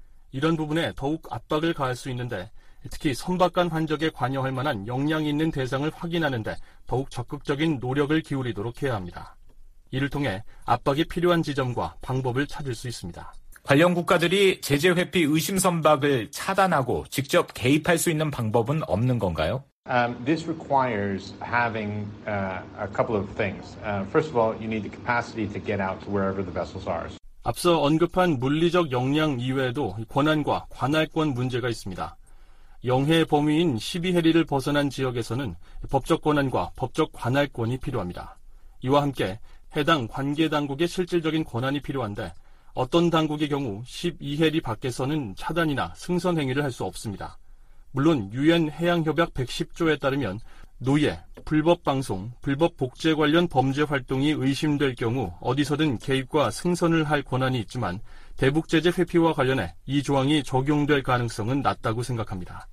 이런 부분에 더욱 압박을 가할 수 있는데 특히 선박 간 환적에 관여할 만한 역량이 있는 대상을 확인하는 데 더욱 적극적인 노력을 기울이도록 해야 합니다. 이를 통해 압박이 필요한 지점과 방법을 찾을 수 있습니다. 관련 국가들이 제재 회피 의심 선박을 차단하고 직접 개입할 수 있는 방법은 없는 건가요? This requires having a couple of things. First of all, you need the capacity to get out to wherever the vessels are. 앞서 언급한 물리적 역량 이외에도 권한과 관할권 문제가 있습니다. 영해 범위인 12해리를 벗어난 지역에서는 법적 권한과 법적 관할권이 필요합니다. 이와 함께 해당 관계 당국의 실질적인 권한이 필요한데 어떤 당국의 경우 12해리 밖에서는 차단이나 승선 행위를 할 수 없습니다. 물론 유엔 해양협약 110조에 따르면 노예, 불법 방송, 불법 복제 관련 범죄 활동이 의심될 경우 어디서든 개입과 승선을 할 권한이 있지만 대북제재 회피와 관련해 이 조항이 적용될 가능성은 낮다고 생각합니다.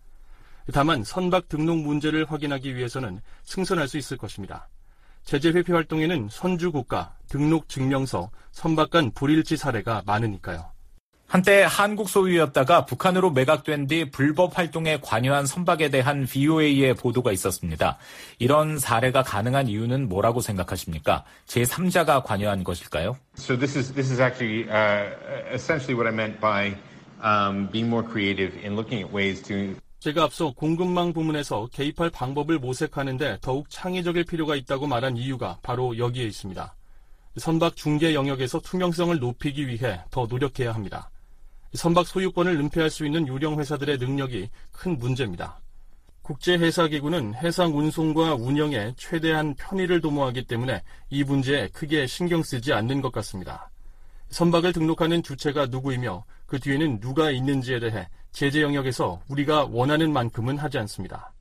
다만 선박 등록 문제를 확인하기 위해서는 승선할 수 있을 것입니다. 제재 회피 활동에는 선주국가, 등록 증명서, 선박 간 불일치 사례가 많으니까요. 한때 한국 소유였다가 북한으로 매각된 뒤 불법 활동에 관여한 선박에 대한 VOA의 보도가 있었습니다. 이런 사례가 가능한 이유는 뭐라고 생각하십니까? 제3자가 관여한 것일까요? So this is actually essentially what I meant by being more creative in looking at ways to 제가 앞서 공급망 부문에서 개입할 방법을 모색하는데 더욱 창의적일 필요가 있다고 말한 이유가 바로 여기에 있습니다. 선박 중개 영역에서 투명성을 높이기 위해 더 노력해야 합니다. 선박 소유권을 은폐할 수 있는 유령 회사들의 능력이 큰 문제입니다. 국제해사기구는 해상 운송과 운영에 최대한 편의를 도모하기 때문에 이 문제에 크게 신경 쓰지 않는 것 같습니다. 선박을 등록하는 주체가 누구이며 그 뒤에는 누가 있는지에 대해 제재 영역에서 우리가 원하는 만큼은 하지 않습니다.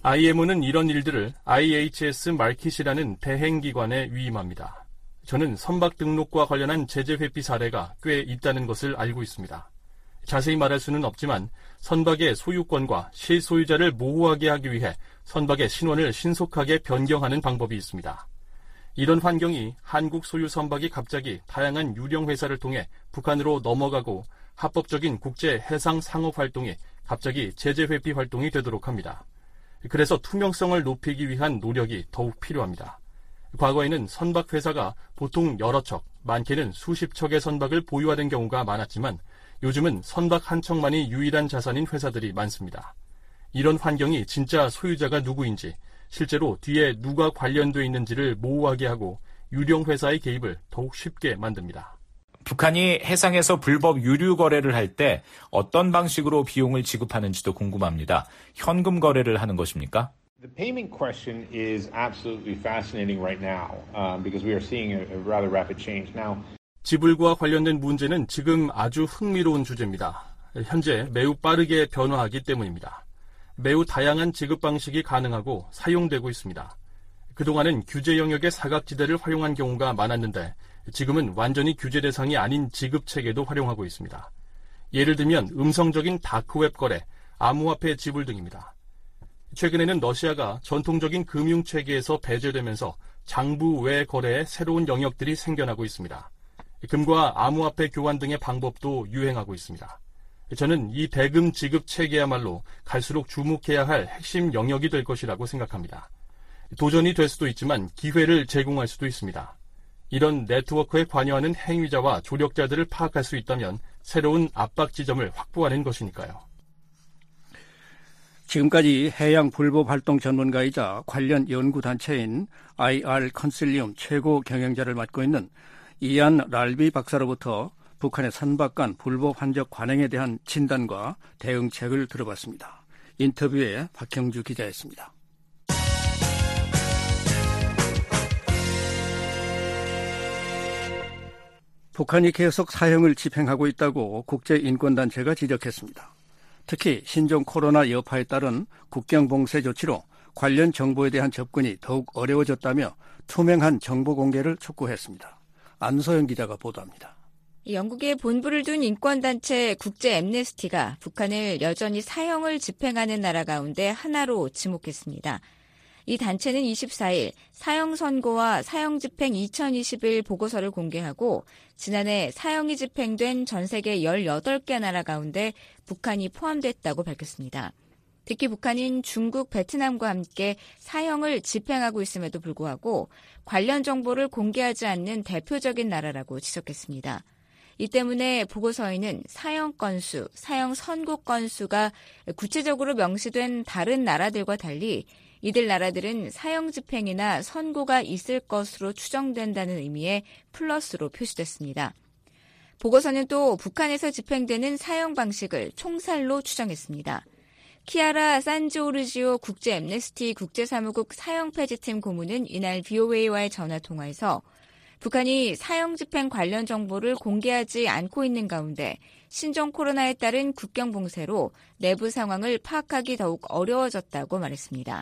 IMO는 이런 일들을 IHS 마켓이라는 대행기관에 위임합니다. 저는 선박 등록과 관련한 제재 회피 사례가 꽤 있다는 것을 알고 있습니다. 자세히 말할 수는 없지만 선박의 소유권과 실소유자를 모호하게 하기 위해 선박의 신원을 신속하게 변경하는 방법이 있습니다. 이런 환경이 한국 소유 선박이 갑자기 다양한 유령 회사를 통해 북한으로 넘어가고 합법적인 국제 해상 상업 활동이 갑자기 제재 회피 활동이 되도록 합니다. 그래서 투명성을 높이기 위한 노력이 더욱 필요합니다. 과거에는 선박 회사가 보통 여러 척, 많게는 수십 척의 선박을 보유하는 경우가 많았지만 요즘은 선박 한 척만이 유일한 자산인 회사들이 많습니다. 이런 환경이 진짜 소유자가 누구인지, 실제로 뒤에 누가 관련돼 있는지를 모호하게 하고 유령 회사의 개입을 더욱 쉽게 만듭니다. 북한이 해상에서 불법 유류 거래를 할 때 어떤 방식으로 비용을 지급하는지도 궁금합니다. 현금 거래를 하는 것입니까? The payment question is absolutely fascinating right now because we are seeing a rather rapid change now. 지불과 관련된 문제는 지금 아주 흥미로운 주제입니다. 현재 매우 빠르게 변화하기 때문입니다. 매우 다양한 지급 방식이 가능하고 사용되고 있습니다. 그동안은 규제 영역의 사각지대를 활용한 경우가 많았는데 지금은 완전히 규제 대상이 아닌 지급 체계도 활용하고 있습니다. 예를 들면 음성적인 다크웹 거래, 암호화폐 지불 등입니다. 최근에는 러시아가 전통적인 금융 체계에서 배제되면서 장부 외 거래에 새로운 영역들이 생겨나고 있습니다. 금과 암호화폐 교환 등의 방법도 유행하고 있습니다. 저는 이 대금 지급 체계야말로 갈수록 주목해야 할 핵심 영역이 될 것이라고 생각합니다. 도전이 될 수도 있지만 기회를 제공할 수도 있습니다. 이런 네트워크에 관여하는 행위자와 조력자들을 파악할 수 있다면 새로운 압박 지점을 확보하는 것이니까요. 지금까지 해양 불법 활동 전문가이자 관련 연구단체인 IR 컨실리움 최고 경영자를 맡고 있는 이안 랄비 박사로부터 북한의 선박 간 불법 환적 관행에 대한 진단과 대응책을 들어봤습니다. 인터뷰에 박형주 기자였습니다. 북한이 계속 사형을 집행하고 있다고 국제인권단체가 지적했습니다. 특히 신종 코로나 여파에 따른 국경 봉쇄 조치로 관련 정보에 대한 접근이 더욱 어려워졌다며 투명한 정보 공개를 촉구했습니다. 안소영 기자가 보도합니다. 영국에 본부를 둔 인권단체 국제 앰네스티가 북한을 여전히 사형을 집행하는 나라 가운데 하나로 지목했습니다. 이 단체는 24일 사형 선고와 사형 집행 2021 보고서를 공개하고 지난해 사형이 집행된 전 세계 18개 나라 가운데 북한이 포함됐다고 밝혔습니다. 특히 북한은 중국, 베트남과 함께 사형을 집행하고 있음에도 불구하고 관련 정보를 공개하지 않는 대표적인 나라라고 지적했습니다. 이 때문에 보고서에는 사형 건수, 사형 선고 건수가 구체적으로 명시된 다른 나라들과 달리 이들 나라들은 사형 집행이나 선고가 있을 것으로 추정된다는 의미의 플러스로 표시됐습니다. 보고서는 또 북한에서 집행되는 사형 방식을 총살로 추정했습니다. 키아라 산지오르지오 국제 앰네스티 국제사무국 사형 폐지팀 고문은 이날 VOA와의 전화통화에서 북한이 사형 집행 관련 정보를 공개하지 않고 있는 가운데 신종 코로나에 따른 국경 봉쇄로 내부 상황을 파악하기 더욱 어려워졌다고 말했습니다.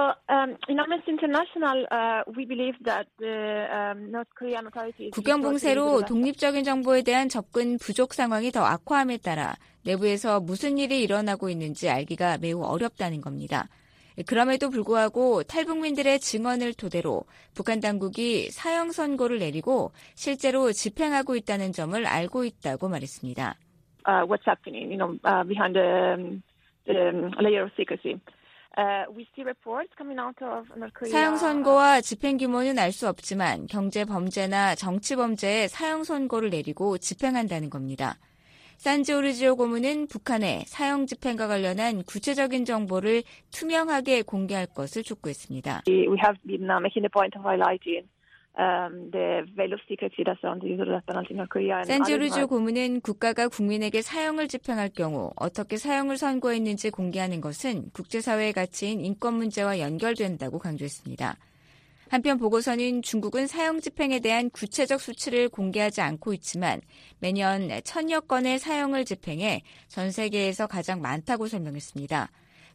국경 봉쇄로 독립적인 정보에 대한 접근 부족 상황이 더 악화함에 따라 내부에서 무슨 일이 일어나고 있는지 알기가 매우 어렵다는 겁니다. 그럼에도 불구하고 탈북민들의 증언을 토대로 북한 당국이 사형 선고를 내리고 실제로 집행하고 있다는 점을 알고 있다고 말했습니다. What's happening, behind the layer of secrecy. We see reports coming out of North Korea. 사형 선고와 집행 규모는 알 수 없지만 경제 범죄나 정치 범죄에 사형 선고를 내리고 집행한다는 겁니다. 산지오르지오 고문은 북한의 사형 집행과 관련한 구체적인 정보를 투명하게 공개할 것을 촉구했습니다. We have been making the point of highlighting the veil of secrecy that's on the death penalty in North Korea. 산지오르지오 고문은 국가가 국민에게 사형을 집행할 경우 어떻게 사형을 선고했는지 공개하는 것은 국제사회의 가치인 인권 문제와 연결된다고 강조했습니다. 한편 보고서는 중국은 사형 집행에 대한 구체적 수치를 공개하지 않고 있지만 매년 1000여 건의 사형을 집행해 전 세계에서 가장 많다고 설명했습니다.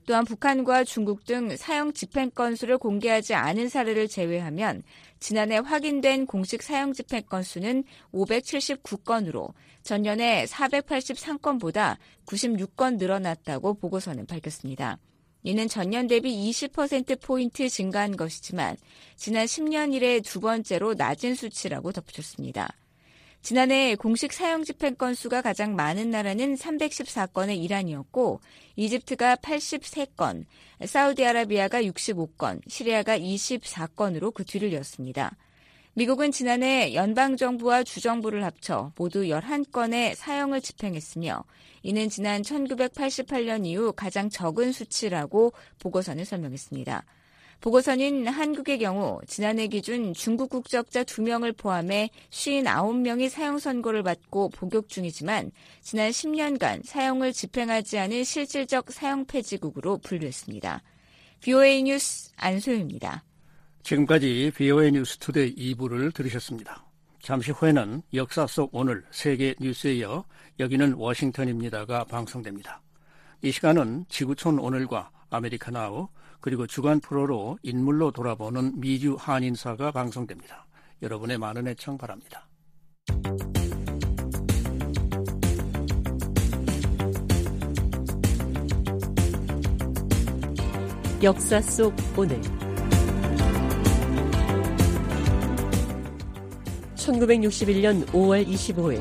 또한 북한과 중국 등 사형 집행 건수를 공개하지 않은 사례를 제외하면 지난해 확인된 공식 사형 집행 건수는 579건으로 전년에 483건보다 96건 늘어났다고 보고서는 밝혔습니다. 이는 전년 대비 20%포인트 증가한 것이지만 지난 10년 이래 두 번째로 낮은 수치라고 덧붙였습니다. 지난해 공식 사형 집행 건수가 가장 많은 나라는 314건의 이란이었고 이집트가 83건, 사우디아라비아가 65건, 시리아가 24건으로 그 뒤를 이었습니다. 미국은 지난해 연방정부와 주정부를 합쳐 모두 11건의 사형을 집행했으며 이는 지난 1988년 이후 가장 적은 수치라고 보고서는 설명했습니다. 보고서는 한국의 경우 지난해 기준 중국 국적자 2명을 포함해 59명이 사형 선고를 받고 복역 중이지만 지난 10년간 사형을 집행하지 않은 실질적 사형 폐지국으로 분류했습니다. VOA 뉴스 안소영입니다. 지금까지 VOA 뉴스 투데이 2부를 들으셨습니다. 잠시 후에는 역사 속 오늘 세계 뉴스에 이어 여기는 워싱턴입니다가 방송됩니다. 이 시간은 지구촌 오늘과 아메리카 나우 그리고 주간 프로로 인물로 돌아보는 미주 한인사가 방송됩니다. 여러분의 많은 애청 바랍니다. 역사 속 오늘 1961년 5월 25일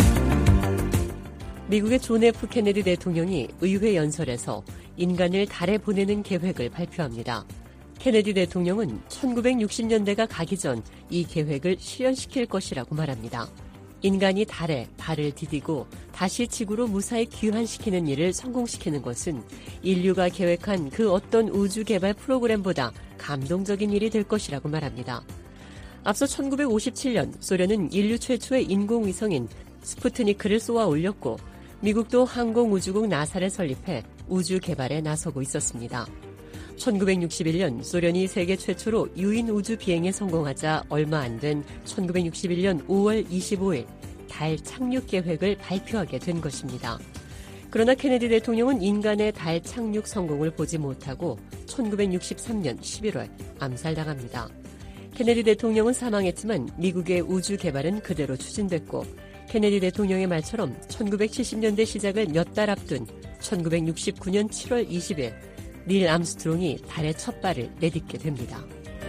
미국의 존 F 케네디 대통령이 의회 연설에서 인간을 달에 보내는 계획을 발표합니다. 케네디 대통령은 1960년대가 가기 전 이 계획을 실현시킬 것이라고 말합니다. 인간이 달에 발을 디디고 다시 지구로 무사히 귀환시키는 일을 성공시키는 것은 인류가 계획한 그 어떤 우주 개발 프로그램보다 감동적인 일이 될 것이라고 말합니다. 앞서 1957년 소련은 인류 최초의 인공위성인 스푸트니크를 쏘아 올렸고 미국도 항공우주국 나사를 설립해 우주 개발에 나서고 있었습니다. 1961년 소련이 세계 최초로 유인 우주 비행에 성공하자 얼마 안 된 1961년 5월 25일 달 착륙 계획을 발표하게 된 것입니다. 그러나 케네디 대통령은 인간의 달 착륙 성공을 보지 못하고 1963년 11월 암살당합니다. 케네디 대통령은 사망했지만 미국의 우주 개발은 그대로 추진됐고 케네디 대통령의 말처럼 1970년대 시작을 몇 달 앞둔 1969년 7월 20일 닐 암스트롱이 달에 첫 발을 내딛게 됩니다.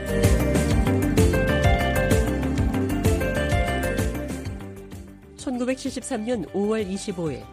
(1973년 5월 25일)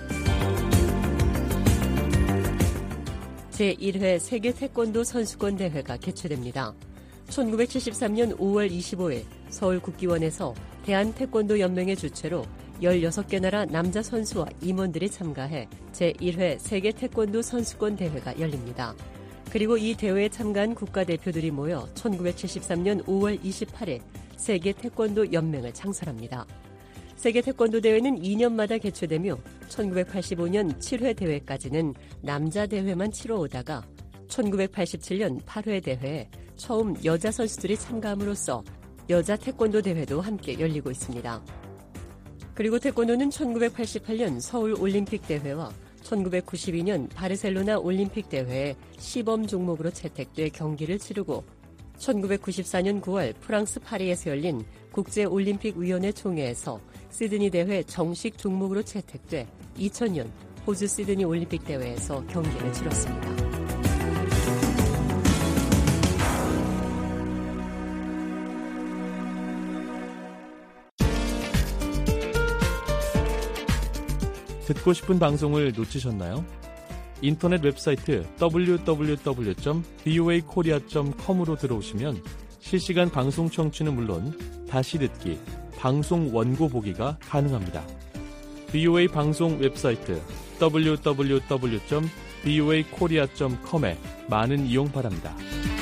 제1회 세계 태권도 선수권 대회가 개최됩니다. 1973년 5월 25일 서울 국기원에서 대한태권도연맹의 주최로 16개 나라 남자 선수와 임원들이 참가해 제1회 세계 태권도 선수권 대회가 열립니다. 그리고 이 대회에 참가한 국가대표들이 모여 1973년 5월 28일 세계 태권도 연맹을 창설합니다. 세계 태권도 대회는 2년마다 개최되며 1985년 7회 대회까지는 남자 대회만 치러오다가 1987년 8회 대회에 처음 여자 선수들이 참가함으로써 여자 태권도 대회도 함께 열리고 있습니다. 그리고 태권도는 1988년 서울 올림픽 대회와 1992년 바르셀로나 올림픽 대회에 시범 종목으로 채택돼 경기를 치르고 1994년 9월 프랑스 파리에서 열린 국제올림픽위원회 총회에서 시드니 대회 정식 종목으로 채택돼 2000년 호주 시드니 올림픽 대회에서 경기를 치렀습니다. 듣고 싶은 방송을 놓치셨나요? 인터넷 웹사이트 www.voakorea.com으로 들어오시면 실시간 방송 청취는 물론 다시 듣기, 방송 원고 보기가 가능합니다. VOA 방송 웹사이트 www.voakorea.com에 많은 이용 바랍니다.